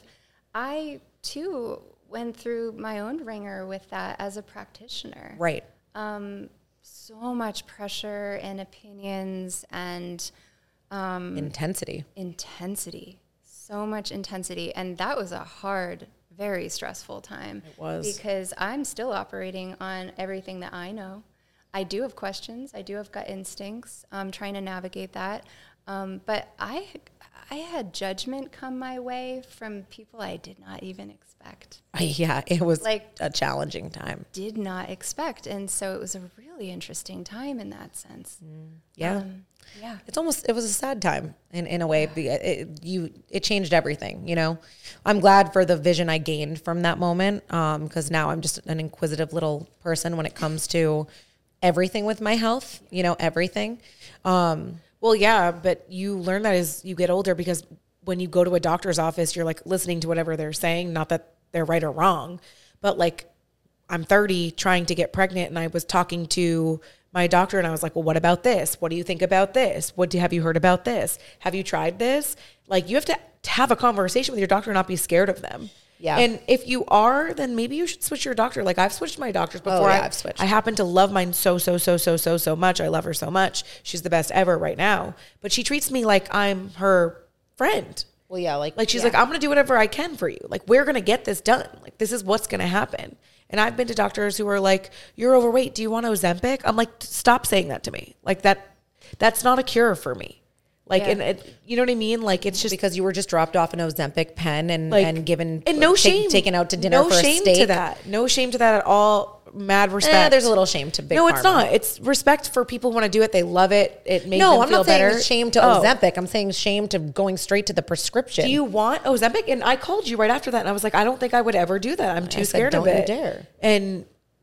I too went through my own ringer with that as a practitioner. Right. Um, so much pressure and opinions and um, Intensity. intensity, so much intensity. And that was a hard, very stressful time. It was. Because I'm still operating on everything that I know. I do have questions. I do have gut instincts. I'm trying to navigate that. Um, but I, I had judgment come my way from people I did not even expect. Yeah, it was Like- a challenging time. Did not expect. And so it was a really interesting time in that sense. Yeah. Um, yeah. It's almost, it was a sad time in, in a way. Be- It, you, it changed everything, you know? I'm glad for the vision I gained from that moment. Um, cause now I'm just an inquisitive little person when it comes to everything with my health, you know, everything. Um, Well, yeah, but you learn that as you get older, because when you go to a doctor's office, you're like listening to whatever they're saying, not that they're right or wrong, but like I'm thirty trying to get pregnant, and I was talking to my doctor and I was like, well, what about this? What do you think about this? What do, have you heard about this? Have you tried this? Like, you have to have a conversation with your doctor and not be scared of them. Yeah. And if you are, then maybe you should switch your doctor. Like, I've switched my doctors before. Oh, yeah, I, I've switched. I happen to love mine so, so, so, so, so, so much. I love her so much. She's the best ever right now. But she treats me like I'm her friend. well, yeah, like, Like, she's yeah. like, I'm going to do whatever I can for you. Like, we're going to get this done. Like, this is what's going to happen. And I've been to doctors who are like, you're overweight. Do you want Ozempic? I'm like, stop saying that to me. Like, that, that's not a cure for me. Like, Yeah. and it, you know what I mean? Like, it's just because you were just dropped off an Ozempic pen and, like, and given, and no ta- shame, taken out to dinner no for a shame steak. to that. No shame to that at all. Mad respect. Eh, there's a little shame to big No, it's pharma. not. It's respect for people who want to do it. They love it. It makes No, them I'm feel not better. saying shame to Oh. Ozempic. I'm saying shame to going straight to the prescription. Do you want Ozempic? And I called you right after that, and I was like, I don't think I would ever do that. I'm too said, scared "Don't of you it. dare." And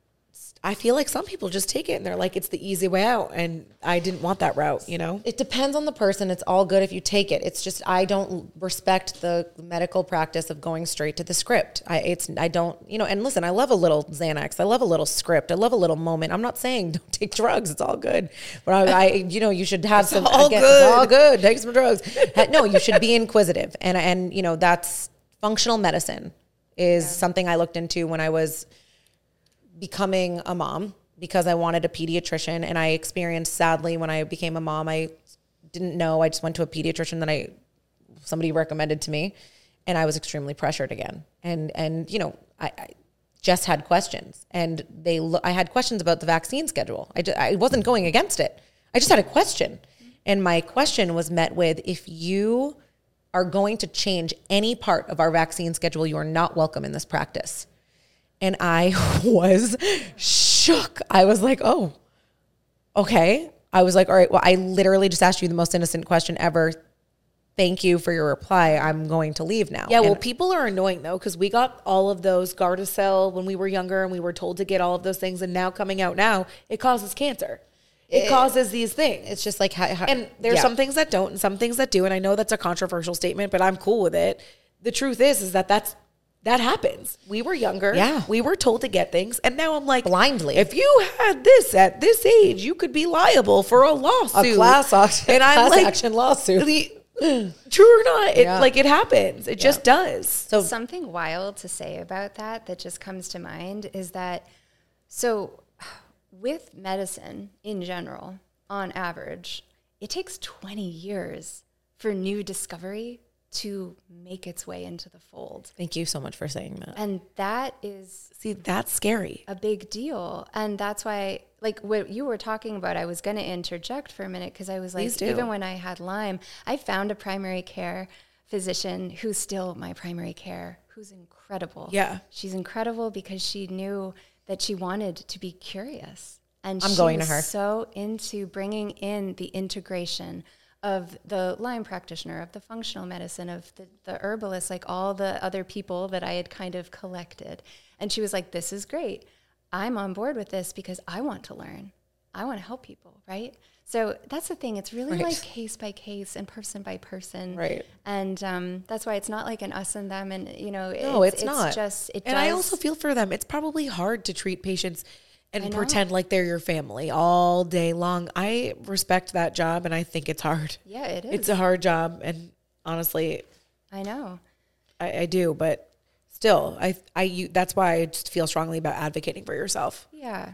I feel like some people just take it, and they're like, it's the easy way out. And I didn't want that route, you know? It depends on the person. It's all good if you take it. It's just I don't respect the medical practice of going straight to the script. I it's I don't you know. And listen, I love a little Xanax. I love a little script. I love a little moment. I'm not saying don't take drugs. It's all good. But I, I you know you should have some. all again, good. It's all good. Take some drugs. No, you should be inquisitive. And and you know that's functional medicine is something I looked into when I was becoming a mom, because I wanted a pediatrician, and I experienced sadly when I became a mom, I didn't know. I just went to a pediatrician that I somebody recommended to me, and I was extremely pressured again. And and you know, I, I just had questions, and they lo- I had questions about the vaccine schedule. I just, I wasn't going against it. I just had a question, and my question was met with, if you are going to change any part of our vaccine schedule, you are not welcome in this practice. And I was shook. I was like, oh, okay. I was like, all right, well, I literally just asked you the most innocent question ever. thank you for your reply. I'm going to leave now. Yeah, well, And- people are annoying though, because we got all of those Gardasil when we were younger, and we were told to get all of those things, and now coming out now, it causes cancer. It, It- causes these things. it's just like, how, how, And there's yeah. some things that don't and some things that do. And I know that's a controversial statement, but I'm cool with it. The truth is, is that that's, that happens. We were younger. Yeah. We were told to get things. And now I'm like, Blindly. if you had this at this age, you could be liable for a lawsuit. a class, action, And I'm class like, action lawsuit. the- true or not, it Yeah. like it happens. It just does. So Something wild to say about that that just comes to mind is that, so with medicine in general, on average, it takes twenty years for new discovery to make its way into the fold. thank you so much for saying that. And that is See, that's scary. a big deal. And that's why, like what you were talking about, I was going to interject for a minute because I was like, Please do. even when I had Lyme, I found a primary care physician who's still my primary care, who's incredible. Yeah. She's incredible because she knew that she wanted to be curious. And I'm she going to was her. so into bringing in the integration of the Lyme practitioner, of the functional medicine, of the, the herbalist, like all the other people that I had kind of collected. And she was like, this is great. I'm on board with this because I want to learn. I want to help people, right? So that's the thing. It's really Right. like case by case and person by person. Right. And um, that's why it's not like an us and them. And, you know, No, it's it's not. just, it And does. I also feel for them. It's probably hard to treat patients I and know. pretend like they're your family all day long. I respect that job, and I think it's hard. yeah, it is. It's a hard job, and honestly, I know. I, I do. But still, I, I, you, that's why I just feel strongly about advocating for yourself. Yeah.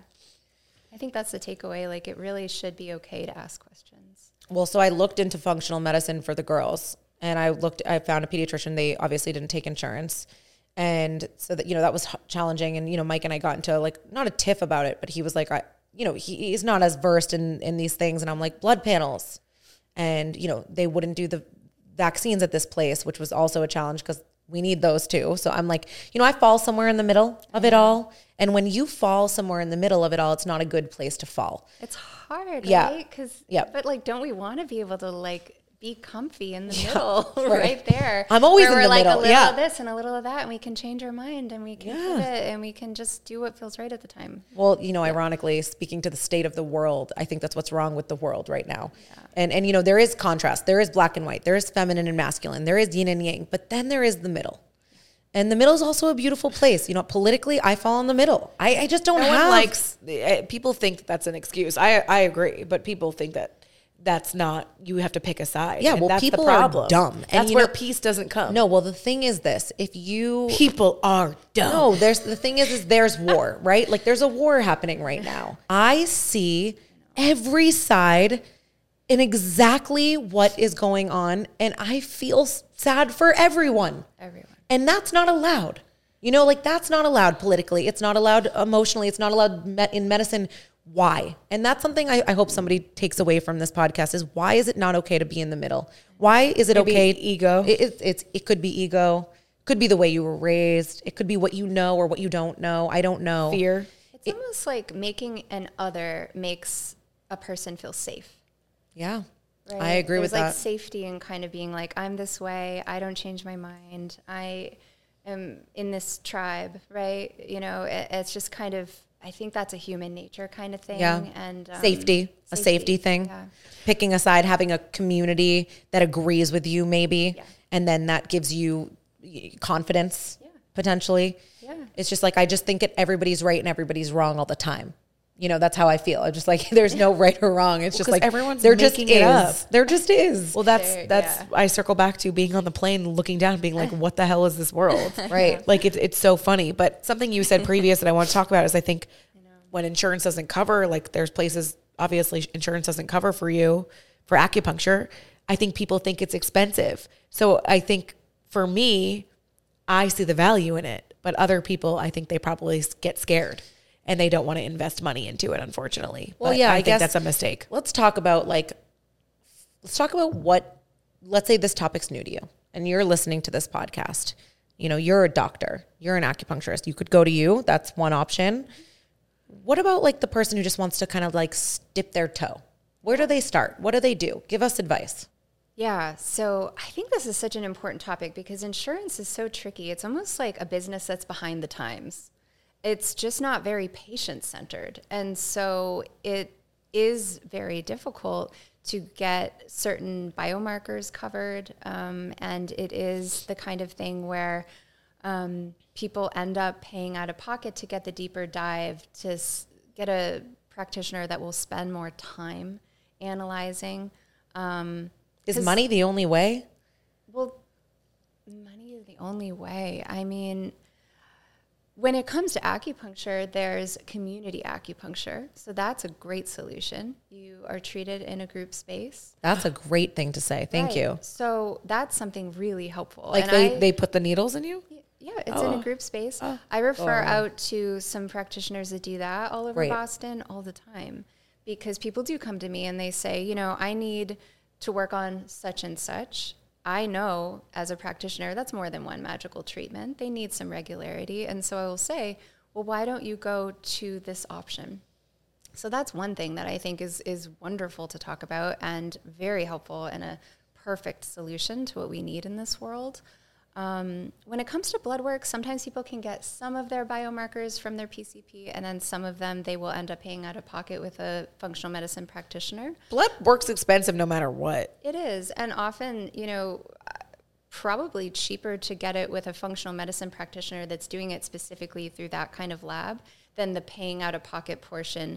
I think that's the takeaway. Like, it really should be okay to ask questions. Well, so I looked into functional medicine for the girls, and I looked, I found a pediatrician. They obviously didn't take insurance. And so that, you know, that was h- challenging. And, you know, Mike and I got into like, not a tiff about it, but he was like, I, you know, he, he's not as versed in, in these things. And I'm like, blood panels. And, you know, they wouldn't do the vaccines at this place, which was also a challenge because we need those too. So I'm like, you know, I fall somewhere in the middle of it all. And when you fall somewhere in the middle of it all, it's not a good place to fall. It's hard, Yeah. right? Because, Yeah. but like, don't we want to be able to like be comfy in the middle, right there? I'm always where in we're the like middle, a little yeah. of this and a little of that, and we can change our mind and we can Yeah. pivot and we can just do what feels right at the time. Well, you know, ironically, speaking to the state of the world, I think that's what's wrong with the world right now. And and you know, there is contrast. There is black and white. There is feminine and masculine. There is yin and yang. But then there is the middle. And the middle is also a beautiful place. You know, politically, I fall in the middle. I, I just don't No have one likes, eh, people think that's an excuse. I, I agree, but people think that that's not, you have to pick a side. Yeah, and well, that's people the are problem. dumb. And That's you where know- peace doesn't come. No, well, the thing is this. If you People are dumb. No, there's the thing is is there's war, right? Like there's a war happening right now. I see every side in exactly what is going on, and I feel s- sad for everyone. Everyone. And that's not allowed. You know, like that's not allowed politically. It's not allowed emotionally. It's not allowed me- in medicine. Why? And that's something I, I hope somebody takes away from this podcast is why is it not okay to be in the middle? Why is it Maybe okay? ego. It, it, it's, it could be ego. Could be the way you were raised. It could be what you know or what you don't know. I don't know. Fear. It's almost like making an other makes a person feel safe. Yeah. Right? I agree There's with like that. safety and kind of being like, I'm this way. I don't change my mind. I am in this tribe, right? You know, it, it's just kind of, I think that's a human nature kind of thing. Yeah. And um, Safety, a safety thing. Yeah. Picking a side, having a community that agrees with you maybe. Yeah. And then that gives you y- confidence Yeah. potentially. Yeah. It's just like, I just think that everybody's right and everybody's wrong all the time. You know, that's how I feel. I'm just like, there's no right or wrong. It's just 'cause like, everyone's there just making it is. up. There just is. Well, that's There- that's yeah. I circle back to being on the plane, looking down, being like, "What the hell is this world?" Right. Like it's it's so funny. But something you said previous that I want to talk about is I think when insurance doesn't cover, like there's places obviously insurance doesn't cover for you for acupuncture. I think people think it's expensive. So I think for me, I see the value in it, but other people, I think they probably get scared and they don't want to invest money into it, unfortunately. Well, But yeah, I, I think guess- that's a mistake. Let's talk about like, let's talk about what, let's say this topic's new to you and you're listening to this podcast. You know, you're a doctor, you're an acupuncturist. You could go to you. That's one option. What about like the person who just wants to kind of like dip their toe? Where do they start? What do they do? Give us advice. Yeah, so I think this is such an important topic because insurance is so tricky. It's almost like a business that's behind the times. It's just not very patient-centered. And so it is very difficult to get certain biomarkers covered. Um, and it is the kind of thing where um, people end up paying out of pocket to get the deeper dive, to s- get a practitioner that will spend more time analyzing. Um, Is money the only way? Well, money is the only way. I mean, when it comes to acupuncture, there's community acupuncture. So that's a great solution. You are treated in a group space. That's a great thing to say. Thank Right. you. So that's something really helpful. Like And they, I- they put the needles in you? yeah, it's in a group space. I refer out to some practitioners that do that all over Great. Boston all the time because people do come to me and they say, you know, I need to work on such and such. I know as a practitioner, that's more than one magical treatment. They need some regularity. And so I will say, well, why don't you go to this option? So that's one thing that I think is is wonderful to talk about and very helpful and a perfect solution to what we need in this world. Um, when it comes to blood work, sometimes people can get some of their biomarkers from their P C P, and then some of them they will end up paying out of pocket with a functional medicine practitioner. Blood work's expensive no matter what. It is, and often, you know, probably cheaper to get it with a functional medicine practitioner that's doing it specifically through that kind of lab than the paying out of pocket portion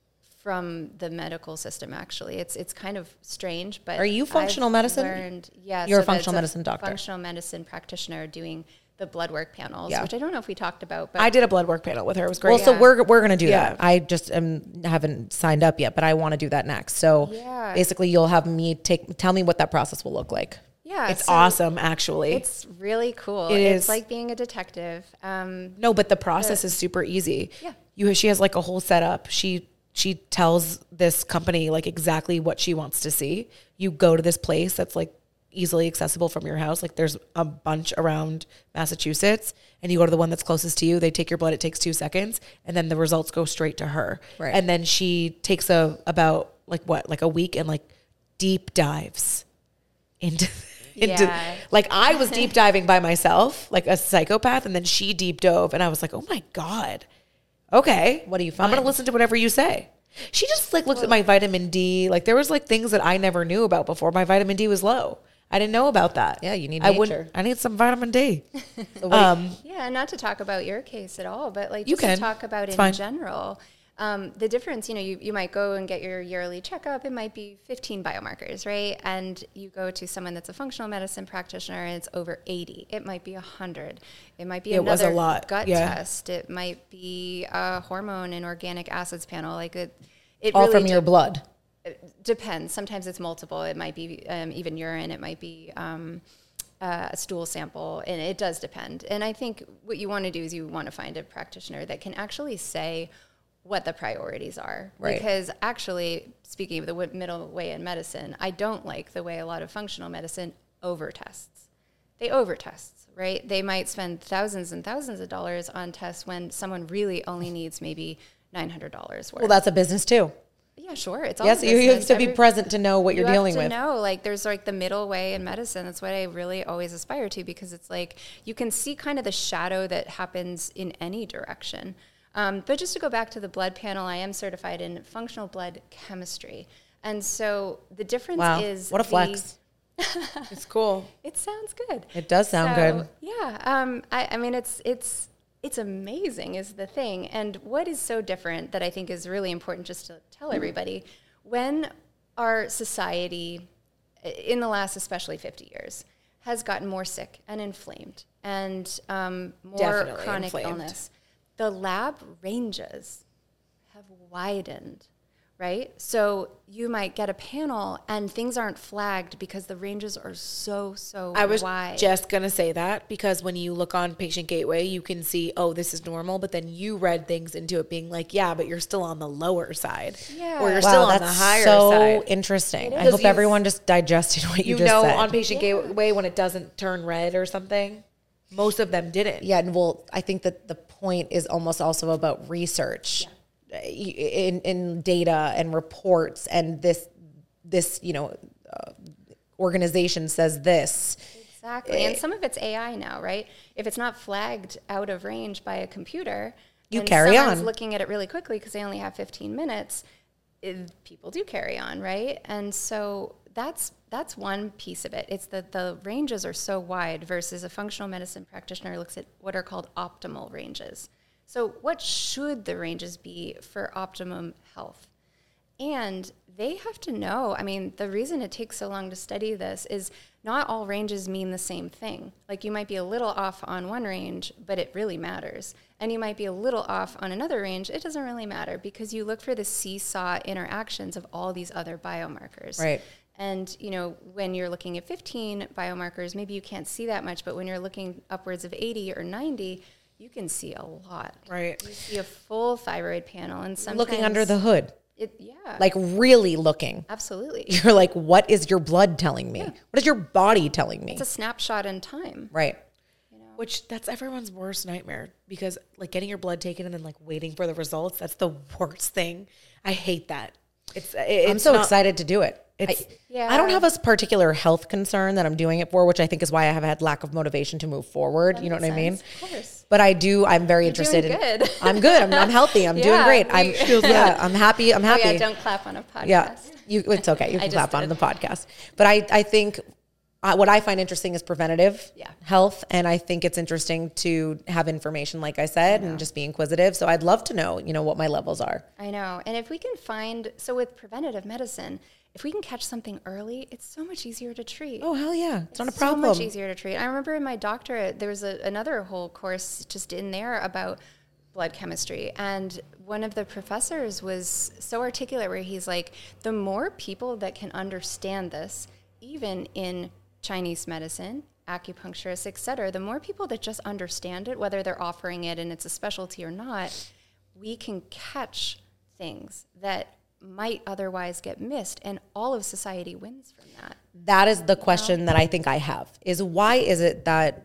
from the medical system. Actually, it's it's kind of strange, but Are you functional I've medicine? Learned, yeah, You're a so that's functional medicine doctor. Functional medicine practitioner doing the blood work panels, Yeah. which I don't know if we talked about, but I did a blood work panel with her. It was great. Well, so Yeah. we're we're gonna do Yeah. that. I just um, haven't signed up yet, but I want to do that next. So Yeah. basically, you'll have me take tell me what that process will look like. yeah, it's so awesome, actually. It's really cool. It it's is. like being a detective. Um, No, but the process is super easy. Yeah. You she has like a whole setup. She she tells this company like exactly what she wants to see. You go to this place that's like easily accessible from your house. Like there's a bunch around Massachusetts, and you go to the one that's closest to you. They take your blood, it takes two seconds, and then the results go straight to her. Right. And then she takes a about like what, like a week and like deep dives into into Yeah. like I was deep diving by myself, like a psychopath, and then she deep dove, and I was like, oh my God. Okay. What do you I'm find? gonna listen to whatever you say. She just like looked at my vitamin D. Like there was like things that I never knew about before. My vitamin D was low. I didn't know about that. Yeah, you need I nature. wouldn't. I need some vitamin D. So what do you- um, Yeah, not to talk about your case at all, but like You just can. to talk about It's in fine. general. Um, the difference, you know, you, you might go and get your yearly checkup. It might be fifteen biomarkers, right? And you go to someone that's a functional medicine practitioner and it's over eighty. It might be one hundred. It might be It was another a lot, gut yeah. test. It might be a hormone and organic acids panel. Like it, it all really from your de- blood. depends. Sometimes it's multiple. It might be um, even urine. It might be um, uh, a stool sample, and it does depend. And I think what you want to do is you want to find a practitioner that can actually say what the priorities are. Right. Because actually, speaking of the w- middle way in medicine, I don't like the way a lot of functional medicine over-tests. They over-test, right? They might spend thousands and thousands of dollars on tests when someone really only needs maybe nine hundred dollars worth. Well, that's a business too. Yeah, sure. It's all Yes, a you have business. to be Every- present to know what you're you dealing have to with. know, like, there's like the middle way in medicine. That's what I really always aspire to because it's like you can see kind of the shadow that happens in any direction. Um, but just to go back to the blood panel, I am certified in functional blood chemistry, and so the difference Wow, is what a the- flex! It's cool. It sounds good. It does sound So, good. Yeah. Um, I, I mean, it's it's it's amazing is the thing. And what is so different that I think is really important just to tell everybody, when our society, in the last especially fifty years, has gotten more sick and inflamed and um, more Definitely chronic inflamed. illness, the lab ranges have widened. Right? So you might get a panel and things aren't flagged because the ranges are so, so I was wide. just going to say that because when you look on Patient Gateway, you can see, oh, this is normal. But then you read things into it being like, yeah, but you're still on the lower side. Yeah. Or you're Wow, still on that's the higher so side. interesting. I is. hope You- everyone just digested what you, You just know, said. on Patient Yeah. Gateway when it doesn't turn red or something, most of them didn't. Yeah, and well, I think that the point is almost also about research in, in data and reports and this, this you know, uh, organization says this. Exactly. And some of it's A I now, right? If it's not flagged out of range by a computer, You and carry someone's on. looking at it really quickly because they only have fifteen minutes, it, people do carry on, right? And so that's that's one piece of it. It's that the ranges are so wide versus a functional medicine practitioner looks at what are called optimal ranges. So what should the ranges be for optimum health? And they have to know, I mean, the reason it takes so long to study this is not all ranges mean the same thing. Like you might be a little off on one range, but it really matters. And you might be a little off on another range. It doesn't really matter because you look for the seesaw interactions of all these other biomarkers. Right. And, you know, when you're looking at fifteen biomarkers, maybe you can't see that much, but when you're looking upwards of eighty or ninety, you can see a lot. Right. You see a full thyroid panel and sometimes Looking under the hood, it, yeah, like really looking. absolutely. You're like, what is your blood telling me? What is your body telling me? It's a snapshot in time. Right. Which that's everyone's worst nightmare because like getting your blood taken and then like waiting for the results, that's the worst thing. I hate that. It's, it, I'm it's so not- excited to do it. It's- I, Yeah. I don't have a particular health concern that I'm doing it for, which I think is why I have had lack of motivation to move forward. You know what I mean? Of course. But I do. I'm very interested doing in. good. I'm good. I'm, I'm healthy. I'm doing Yeah, great. we- I'm yeah. I'm happy. I'm Oh, happy. yeah, don't clap on a podcast. Yeah, you, it's okay. You can just clap on did. the podcast. But I, I think uh, what I find interesting is preventative Yeah. health. And I think it's interesting to have information, like I said, and just be inquisitive. So I'd love to know, you know, what my levels are. I know. And if we can find, so with preventative medicine, if we can catch something early, it's so much easier to treat. Oh, hell yeah. It's not a So problem. much easier to treat. I remember in my doctorate, there was a, another whole course just in there about blood chemistry. And one of the professors was so articulate where he's like, the more people that can understand this, even in Chinese medicine, acupuncturists, et cetera, the more people that just understand it, whether they're offering it and it's a specialty or not, we can catch things that might otherwise get missed, and all of society wins from that. That is the question that I think I have is why is it that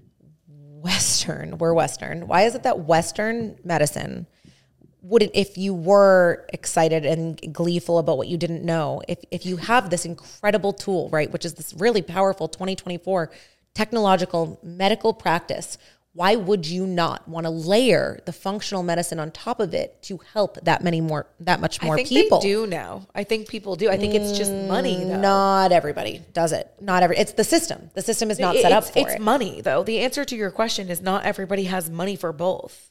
Western, we're Western, why is it that Western medicine wouldn't, if you were excited and gleeful about what you didn't know, if, if you have this incredible tool, right, which is this really powerful twenty twenty-four technological medical practice, why would you not want to layer the functional medicine on top of it to help that many more, that much more I think people? they do now. I think people do. I think it's just money though. Not everybody does it. Not every. It's the system. The system is not It- set up it's, for it's it. money though. The answer to your question is not everybody has money for both.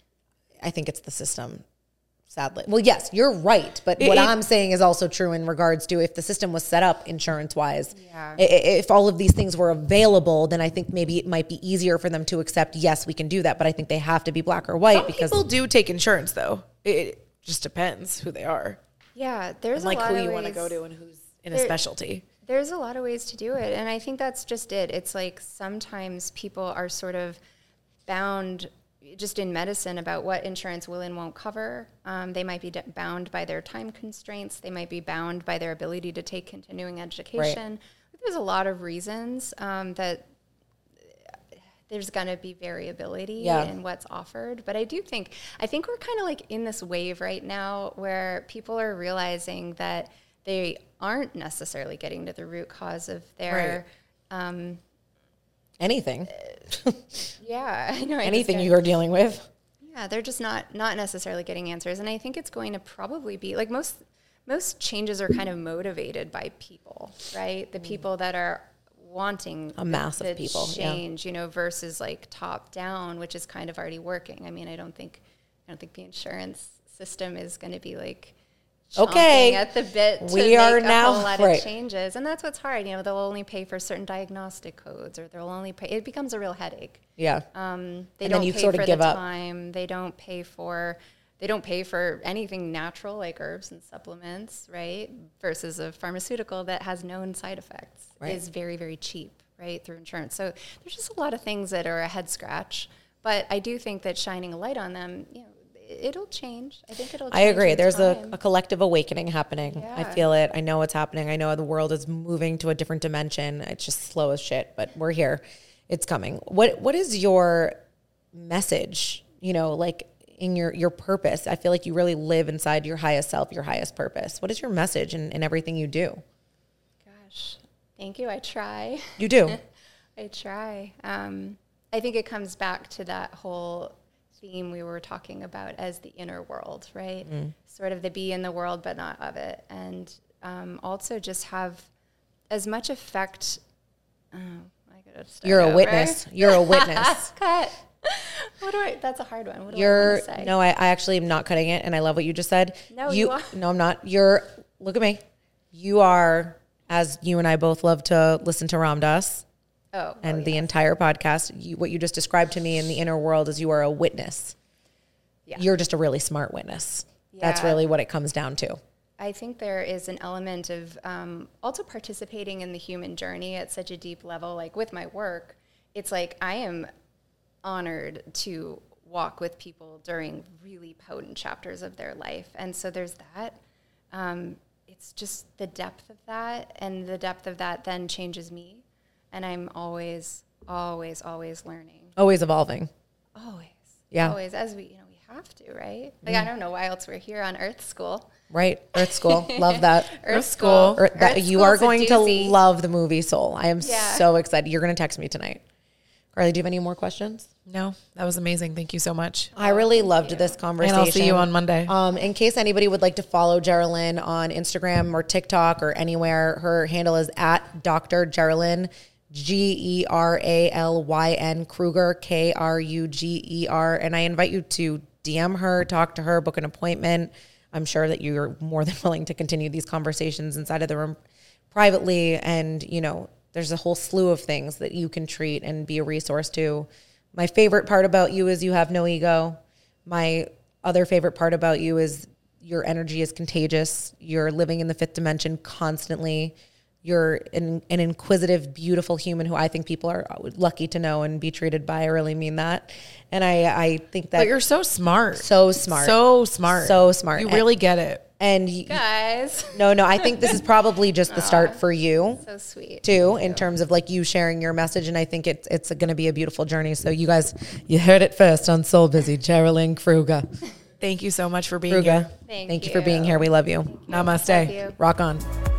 I think it's the system. Sadly, well, yes, you're right. But It- what it- I'm saying is also true in regards to if the system was set up insurance wise. Yeah. If all of these things were available, then I think maybe it might be easier for them to accept. Yes, we can do that, but I think they have to be black or white Some because people do take insurance though. It, it just depends who they are Yeah, there's and like a lot who of you want to ways- go to and who's in a There- specialty. There's a lot of ways to do it, and I think that's just it. It's like sometimes people are sort of bound just in medicine about what insurance will and won't cover. Um, they might be d- bound by their time constraints. They might be bound by their ability to take continuing education. There's a lot of reasons um, that there's going to be variability Yeah. in what's offered. But I do think, I think we're kind of like in this wave right now where people are realizing that they aren't necessarily getting to the root cause of their, um, anything, yeah, I know. I just anything got- you are dealing with. Yeah, they're just not not necessarily getting answers, and I think it's going to probably be like most most changes are kind of motivated by people, right? The people that are wanting A mass the, of the people, yeah. change, you know, versus like top down, which is kind of already working. I mean, I don't think I don't think the insurance system is going to be like Okay. chomping at the bit to We make are a now- whole lot right. of changes, and that's what's hard. You know, they'll only pay for certain diagnostic codes, or they'll only pay. It becomes a real headache. Yeah. Um, they And then don't you pay sort of for give the up. time. They don't pay for. They don't pay for anything natural like herbs and supplements, right? Versus a pharmaceutical that has known side effects Right. is very, very cheap, right, through insurance. So there's just a lot of things that are a head scratch. But I do think that shining a light on them, you know, it'll change. I think it'll. I change agree. in There's a, time. a collective awakening happening. I Yeah. feel it. I know it's happening. I know the world is moving to a different dimension. It's just slow as shit, but we're here. It's coming. What What is your message? You know, like in your your purpose. I feel like you really live inside your highest self, your highest purpose. What is your message in, in everything you do? Gosh, Thank you. I try. You do. I try. Um, I think it comes back to that whole theme we were talking about as the inner world, right? Mm. Sort of the be in the world, but not of it. And um, also just have as much effect. Oh, I gotta start You're a over. witness. You're a witness. Cut. What do I? That's a hard one. What do You're I want to say? no, I, I actually am not cutting it, and I love what you just said. No, you are. No, I'm not. You're. Look at me. You are, as you and I both love to listen to Ram Dass. Oh, and oh, the yes. entire podcast, you, what you just described to me in the inner world is you are a witness. Yeah. You're just a really smart witness. That's Yeah. really what it comes down to. I think there is an element of um, also participating in the human journey at such a deep level. Like with my work, it's like I am honored to walk with people during really potent chapters of their life. And so there's that. Um, it's just the depth of that, and the depth of that then changes me. And I'm always, always, always learning. Always evolving. Always. Yeah. Always, as we, you know, we have to, right? Like, I don't know why else we're here on Earth School. Right. Earth School. Love that. Earth School. Earth, that Earth you are School's a going to doozy. love the movie Soul. I am Yeah. so excited. You're going to text me tonight. Carly, do you have any more questions? No, that was amazing. Thank you so much. I really loved this conversation. And I'll see you on Monday. Um, in case anybody would like to follow Geraldine on Instagram or TikTok or anywhere, her handle is at Doctor Geraldine, G E R A L Y N Kruger, K R U G E R. And I invite you to D M her, talk to her, book an appointment. I'm sure that you're more than willing to continue these conversations inside of the room privately. And, you know, there's a whole slew of things that you can treat and be a resource to. My favorite part about you is you have no ego. My other favorite part about you is your energy is contagious. You're living in the fifth dimension constantly. You're an, an inquisitive, beautiful human who I think people are lucky to know and be treated by. I really mean that. And I, I think that But you're so smart. so smart. So smart. So smart. You And- really get it. And y- Guys. no, no, I think this is probably just the start for you. So sweet. Too, in terms of like you sharing your message, and I think it's it's going to be a beautiful journey. So you guys, you heard it first on Soul Busy, Geraldine Kruger. Thank you so much for being Kruger, here. Thank thank you for you. being here. We love you. Namaste. Love you. Rock on.